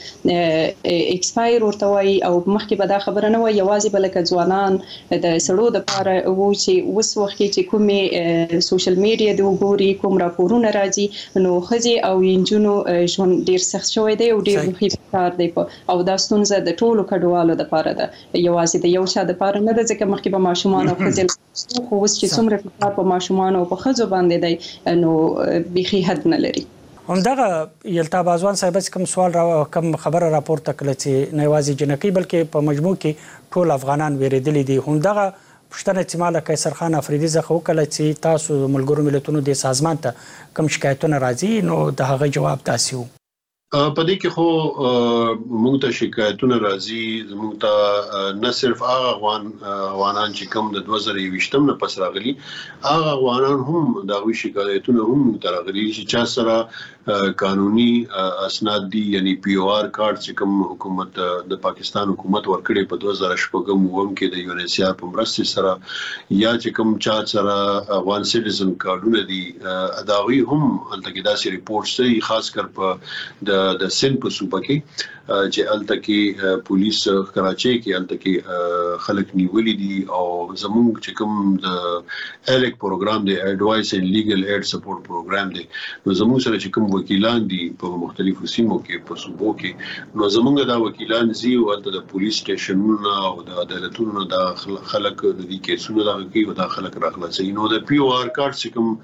د ایکسپایر ورته وایي او مخکې به دا خبره نه وایي یوازې به لکه ځوانان د سړو دپاره وو چې اوس وخت کې چې کومې سوشل میډیا د وګوري کوم راپورونه راځي نو ښځې او نجونو ژوند ډېر سخت شوی دی او ډېر مخیف کار دی او دا ستونزه د ټولو کډوالو دپاره ده یوازې د یو چا دپاره نه ده ځکه مخکې به ماشومان او ښځې خو اوس چې څومره فشار په ماشومان او په ښځو باندې دی نو بیخي حد نه لري. همدغه یلتا بازوان صاحب کوم سوال را کوم خبره راپورته کړه چې نه یوازې جنکی بلکې په مجموع کې ټول افغانان ویریدلي دي. همدغه پښتنه چې مال قیصر خان افریدي زخه وکړه چې تاسو ملګرو ملتونو د سازمان ته کوم شکایتونه راځي نو د هغه جواب تاسو په دې کې خو موږ ته شکایتونه راځي موږ ته نه صرف هغه افغان افغانان چې کوم د دوه زره یوویشتم نه پس راغلي هغه افغانان هم دا وی شکایتونه هم تر راغلي چې چا سره قانوني اسناد دي یعنی پی او آر کارت چې کوم حکومت د پاکستان حکومت ورکړي په دوه زره شپږم وم کې د یو ان ایچ سی آر په مرسته سره یا چې کوم چا سره افغان سټیزن کارتونه دي اداوی هم الته داسې ریپورټ سي خاص کر په د د سن په صوبه کې چې الته کې پولیس کراچي کې الته کې خلک نیولې دي او زموږ چې کوم د الیک پروګرام دی اډوایس اینڈ لیګل ایډ سپورټ پروګرام دی نو زموږ سره چې کوم وکیلان دي په مختلفو سیمو کې په صوبو کې نو زموږ دا وکیلان زی او د پولیس سټیشنونو او د عدالتونو د خلک د دې کیسونو د کوي او د خلک راخلاصي نو د پی او آر کارت چې کوم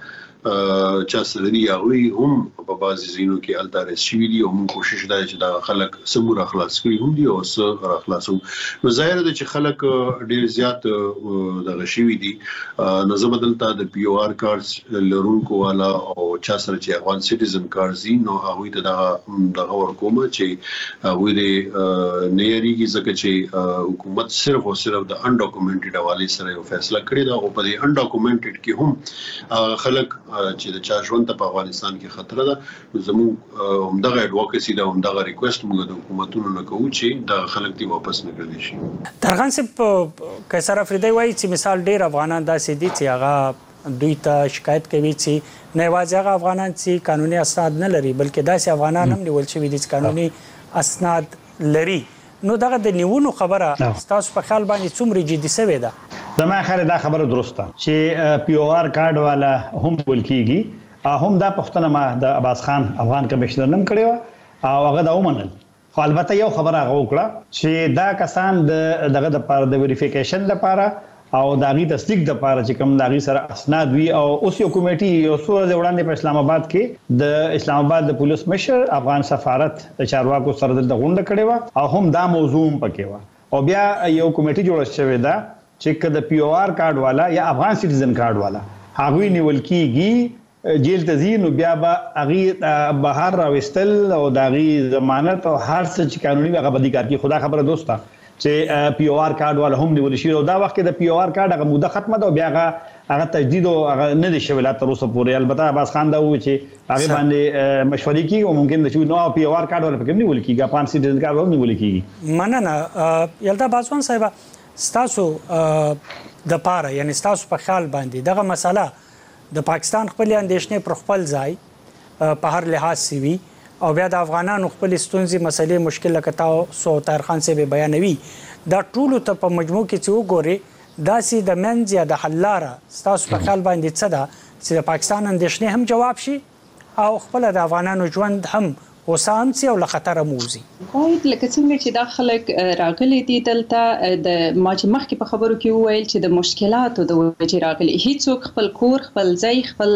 چا سره دی هغه هم په بازي زینو کې التارس شوی دي او موږ کوشش دا چې دا خلک سمور اخلاص کړي هم دي او سره اخلاصو نو ظاهر دي چې خلک ډیر زیات دغه شوی دي نو زبدلته د پی او آر کارت لرونکو والا او چا سره چې افغان سټیزن کارت زی نو هغه ته دا دغه ورکومه چې هغه دې نیریږي ځکه چې حکومت صرف او صرف د ان ډاکومنټډ حواله سره یو فیصله کړی دا او په دې ان ډاکومنټډ کې هم خلک چې د چا ژوند ته په افغانستان کې خطر ده زموږ همدغه اډوکیسي دا همدغه ریکوست موږ د حکومتونو نه کوو چې دا خلک دی واپس نه کړي شي. ترغان صاحب قیصر افریدي وایي چې مثال ډیر افغانان داسې دي چې هغه دوی ته شکایت کوي چې نه یوازې هغه افغانان چې قانوني اسناد نه لري بلکې داسې افغانان هم نیول شوي دي چې قانوني اسناد لري نو دغه د نیونو خبره تاسو په خیال باندې څومره جدي شوې ده؟ زما خیال دا خبره درسته چې پی او آر کارت والا هم ولکېږي هم دا پښتنه ما د عباس خان افغان کمشنر نم کړو او هغه دا ومنل خو البته یو خبره هغه وکړه چې دا کسان د دغه د پر د ویریفیکیشن لپاره او د غي تصدیق د لپاره چې کوم د غي سره اسناد وي او اوس یو کمیټي یو څو ورځې وړاندې په اسلام آباد کې د اسلام آباد د پولیس مشر افغان سفارت د چارواکو سره د غونډه کړې و او هم دا موضوع پکې و او بیا یو کمیټي جوړه شوې ده چې کله پی او آر کارت والا یا افغان سټیزن کارت والا هغه نیول کیږي جیل ته ځي نو بیا به هغه بهر راوستل او داغي ضمانت او هر څه چې قانوني هغه بدی کار کی خدا خبره دوستا چې پی او آر کارت والا هم نیول شي او دا وخت د پی او آر کارت هغه موده ختمه ده بیا هغه تجدید او هغه نه دي شویل تر اوسه پورې البته عباس خان دا و چې هغه باندې مشورې کی او ممکن د شو نو پی او آر کارت والا پکې نیول کیږي افغان سټیزن کارت هم نیول کیږي. مننه یلدا بازوان صاحب ستاسو د پاره یعنی ستاسو په خیال باندې دغه مسله د پاکستان خپل اندیشنې پر خپل ځای په هر لحاظ سوي او بیا د افغانانو خپل ستونزې مسلې مشکل لکتاو سو طاهر خان صاحب بیانوي دا ټول ته په مجموع کې چې وګوري داسې د منځ یا د حل لاره ستاسو په خیال باندې څه ده چې د پاکستان اندیشنې هم جواب شي او خپل د افغانانو ژوند هم وسام سي او له خطر موزي باید لکه څنګه چې دا خلک راغلي دي دلته د ماج مخکې په خبرو کې وویل چې د مشکلاتو د وجې راغلي هیڅوک خپل کور خپل ځای خپل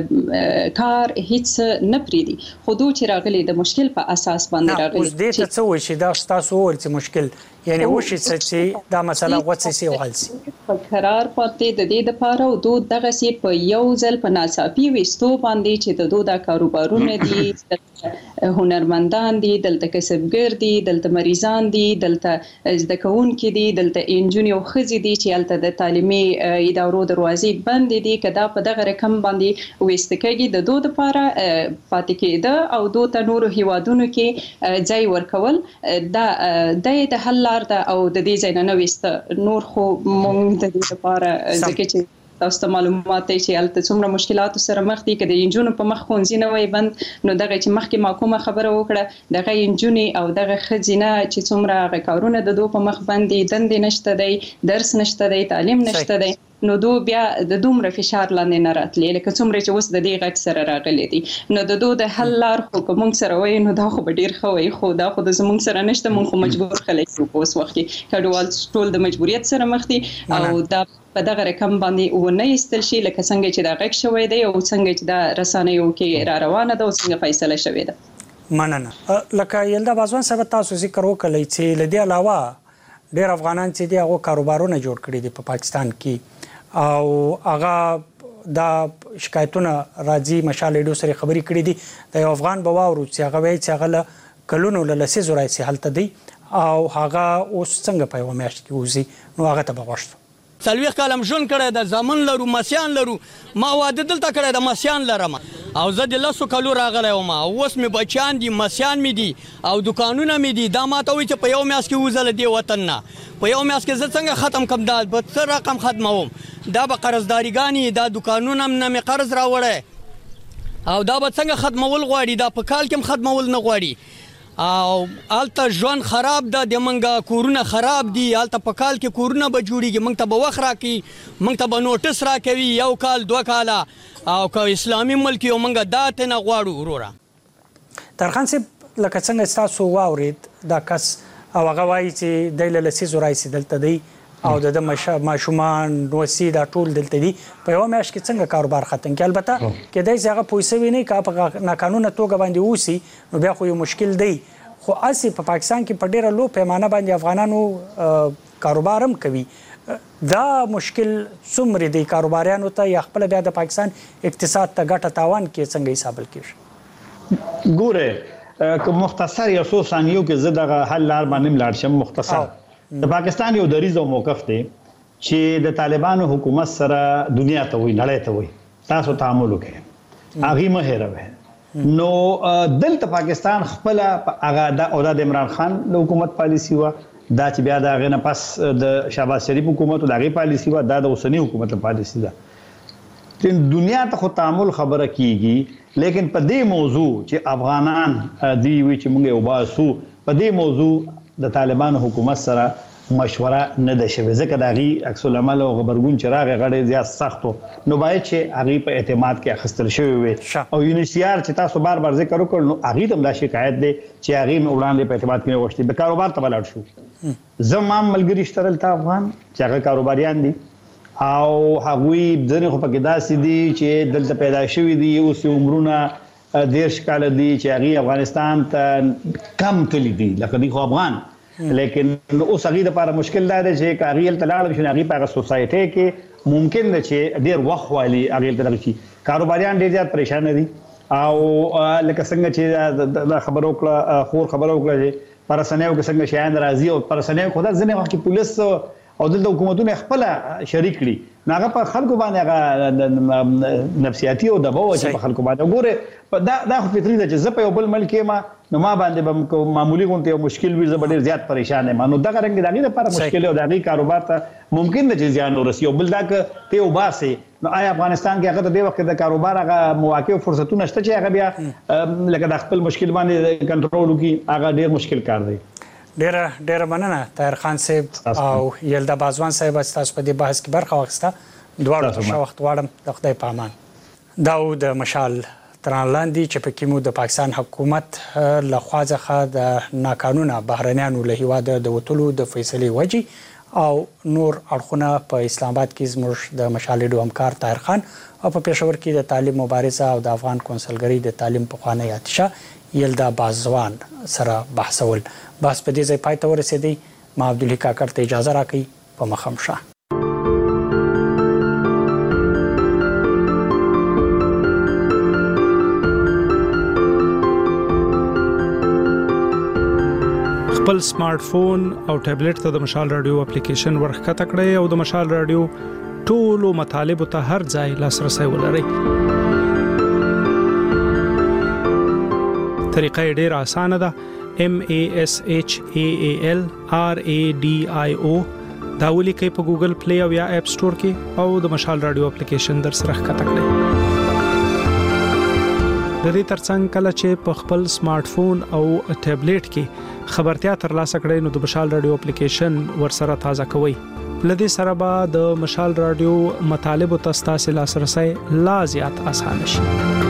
کار هیڅ نه پریدي خو دوی چې راغلي د مشکل په اساس باندې راغلي اوس دې ته څه وشي دا تاسو ول چې مشکل یعنی وشي چې دا مسله وڅ سي او حل سي په قرار پاتې د دې لپاره او دوی دغه سي په یو ځل په ناڅاپي وستو باندې چې د دوی د کاروبارونه دي هنرمندان دي دلته کسبګر دي دلته مریضان دي دلته زده کوونکي دي دلته انجونی او خزي دي چې الته د تعلیمي ادارو دروازې بند دي کدا په دغه رقم باندې وستکېږي د دوه لپاره پاتې کېده او دوه ته نور هیوادونو کې ځای ورکول دا د حل لار ده او د دې ځای نه وسته نور خو مونږ د دې لپاره ځکه چې تاسو ته معلومات چې الته څومره مشکلات سره مخ دي کله انجونو په مخ خونځي نه وي بند نو دغه چې مخکې ما کومه خبره وکړه دغه انجونی او دغه خزینه چې څومره غکارونه د دوه په مخ باندې دند نشته دی درس نشته دی تعلیم نشته دی نو دو بیا د دومره فشار لاندې نه راتلې لکه څومره چې اوس د دې غږ سره راغلي دي نو د دوه د حل لار خو کوم سره وای نو دا خو ډیر خو وي خو دا خو د زمونږ سره نشته مونږ خو مجبور خلک یو اوس وخت کې کډوال ټول د مجبوریت سره مخ دي او دا په دغه رقم باندې ونه ایستل شي لکه څنګه چې دا غږ شوی دی او څنګه چې دا رسانه‌یو کې را روانه ده او څنګه فیصله شوې ده. مننه. لکه یلدا بازوان صاحب تاسو ذکر وکړی چې لدی علاوه ډیر افغانان چې دی هغه کاروبارونه جوړ کړي دي په پاکستان کې او هغه دا شکایتونه راځي مشال ایډو سره خبري کړي دي د افغان بواورو چې هغه وایي چې هغه کلونو لسی زورای سي حالت دی او هغه اوس څنګه په یو میاشت کې وځي نو هغه ته بغوښتو څلويخ کالم ژوند کړی د زمون لرو مسیان لرو ما واده دلته کړی د مسیان لرم او زه د لسو کالو راغلی وم اوس مې بچیان دي مسیان مې دي او دکانونه مې دي دا ماته وایي چې په یو میاشت کې وځه له دې وطن نه په یو میاشت کې زه څنګه ختم کړم دا به څه رقم ختموم دا به قرضداریګانې دا دکانونه نه مې قرض راوړی او دا به څنګه ختمول غواړي دا په کال کې هم ختمول نه غواړي او الته ژوند خراب ده د منګه کورونه خراب دي الته په کال کې کورونه به جوړیږي موږ ته به وخت راکړي موږ ته به نوټس راکوي یو کال دوه کاله او که اسلامي ملک یو موږ دا ته نه غواړو وروره. ترخان صاحب لکه څنګه تاسو واورید دا کس او هغه وایي چې دی له لسیزو راهیسې دلته دی او د ماشومان نوسي دا ټول دلته دي په یو میاشت کې څنګه کاروبار ختم کې البته کېدای شي هغه پیسې ویني کا په ناقانونه توګه باندې اوسي نو بیا خو یو مشکل دی خو اسی په پاکستان کې په ډیره لو پیمانه باندې افغانانو کاروبار هم کوي دا مشکل څومره دی کاروباریانو ته یا خپل بیا د پاکستان اقتصاد ته ګټه تاوان کې څنګه حساب کیږي ګوره که مختصر یو څو ثانیو کې زه دغه حل لار باندې لاړ شم مختصر د پاکستان یو دریځ او موقف دی چې د طالبانو حکومت سره دنیا ته وي نړۍ ته وي تاسو تعامل وکړئ هغه مه هېروئ نو دلته پاکستان خپل هغه د اولاد عمران خان د حکومت پالیسی و دا چې بیا د غنه پس د شهباز شریف حکومت د غي پالیسی و دا د اوسنی حکومت پالیسی ده چې دنیا ته خو تعامل خبره کیږي لیکن په دې موضوع چې افغانان دی وی چې موږ یو باسو په دې موضوع د طالبانو حکومت سره مشوره نه ده شوې ځکه د هغې عکس العمل او غبرګون چې راغی غړی زیات سخت نو باید چې هغې په اعتماد کې اخیستل شوی وي او یونیسیار چې تاسو بار بار ذکر وکړ نو هغې ته هم دا شکایت دی چې هغې مې وړاندې په اعتماد کې نه غوښتي د کاروبار ته به لاړ شو زه ما ملګري شته دلته افغان چې هغه کاروباریان دي او هغوی ځینې خو پکې داسې دي چې دلته پیدا شوي دي اوس یې عمرونه دیرش کاله دي چې هغې افغانستان ته کم تللی دي لکه دوی خو افغان لیکن اوس هغې دپاره مشکل دا دی چې که هغې هلته لاړه شي نو هغې په هغه سوسایټۍ کې ممکن ده چې ډېر وخت والي هغې هلته دغه شي کاروباریان ډېر زیات پریشانه دي او لکه څنګه چې دا خبره وکړه خور خبره وکړه چې په رسنیو کې څنګه شیان راځي او په رسنیو خو دا ځینې وخت کې پولیس او دلته حکومتونه خپله شریک کړي نو هغه په خلکو باندې هغه نفسیاتي او دباو چې په خلکو باندې ګوره دا دا خو فطري ده چې زه په یو بل ملک یم نو ما باندې به معمولی غونډه یو مشکل وي زه به ډېر زیات پریشان یم نو دغه رنګ د هغې لپاره مشکل او د هغې کاروبار ته ممکن ده چې زیان ورسي او بل دا که ته یې وباسې نو آیا افغانستان کې هغه ته دې وخت د کاروبار هغه مواقع او فرصتونه شته چې هغه بیا لکه د خپل مشکل باندې کنټرول وکړي هغه ډېر مشکل کار دی ډیره ډیره مننه طاهر خان صاحب او یلدا بازوان صاحب تاسو په دې بحث کې برخه واخیسته دواړو ته ښه وخت غواړم د خدای په امان دا د مشال تران لاندې چې پکې مو د پاکستان حکومت له خوا څخه د ناقانونه بهرنیانو له هیواده د وتلو د فیصلې وجې او نور اړخونه په اسلام آباد کې زموږ د مشال ایډو همکار طاهر خان او په پېښور کې د تعلیم مبارزه او د افغان کونسلګرۍ د تعلیم پخوانی اتشه یلدا بازوان سره بحثول بس په دې ځای پای ته ورسېدی ما عبدالحی کاکړ ته اجازه راکړئ په مخم شه خپل سمارټ فون او ټابلیټ ته د مشال رادیو اپلیکیشن ورخکته کړئ او د مشال رادیو ټولو مطالبه ته هر ځای لاسرسي ولرئ. طریقه ډیر اسانه ده. M A S H A A L R A D I O دا ولیکئ په ګوګل پلی او یا اپ سٹور کې او د مشال رادیو اپلیکیشن در سره ښکته کړئ. د دې ترڅنګ کله چې په خپل سمارټ فون او ټابلیټ کې خبرتیا ترلاسه کړئ نو د مشال رادیو اپلیکیشن ورسره تازه کوئ. لدې سره به د مشال رادیو مطالب او تاسو لاسرسي لا زیات اسانه شي.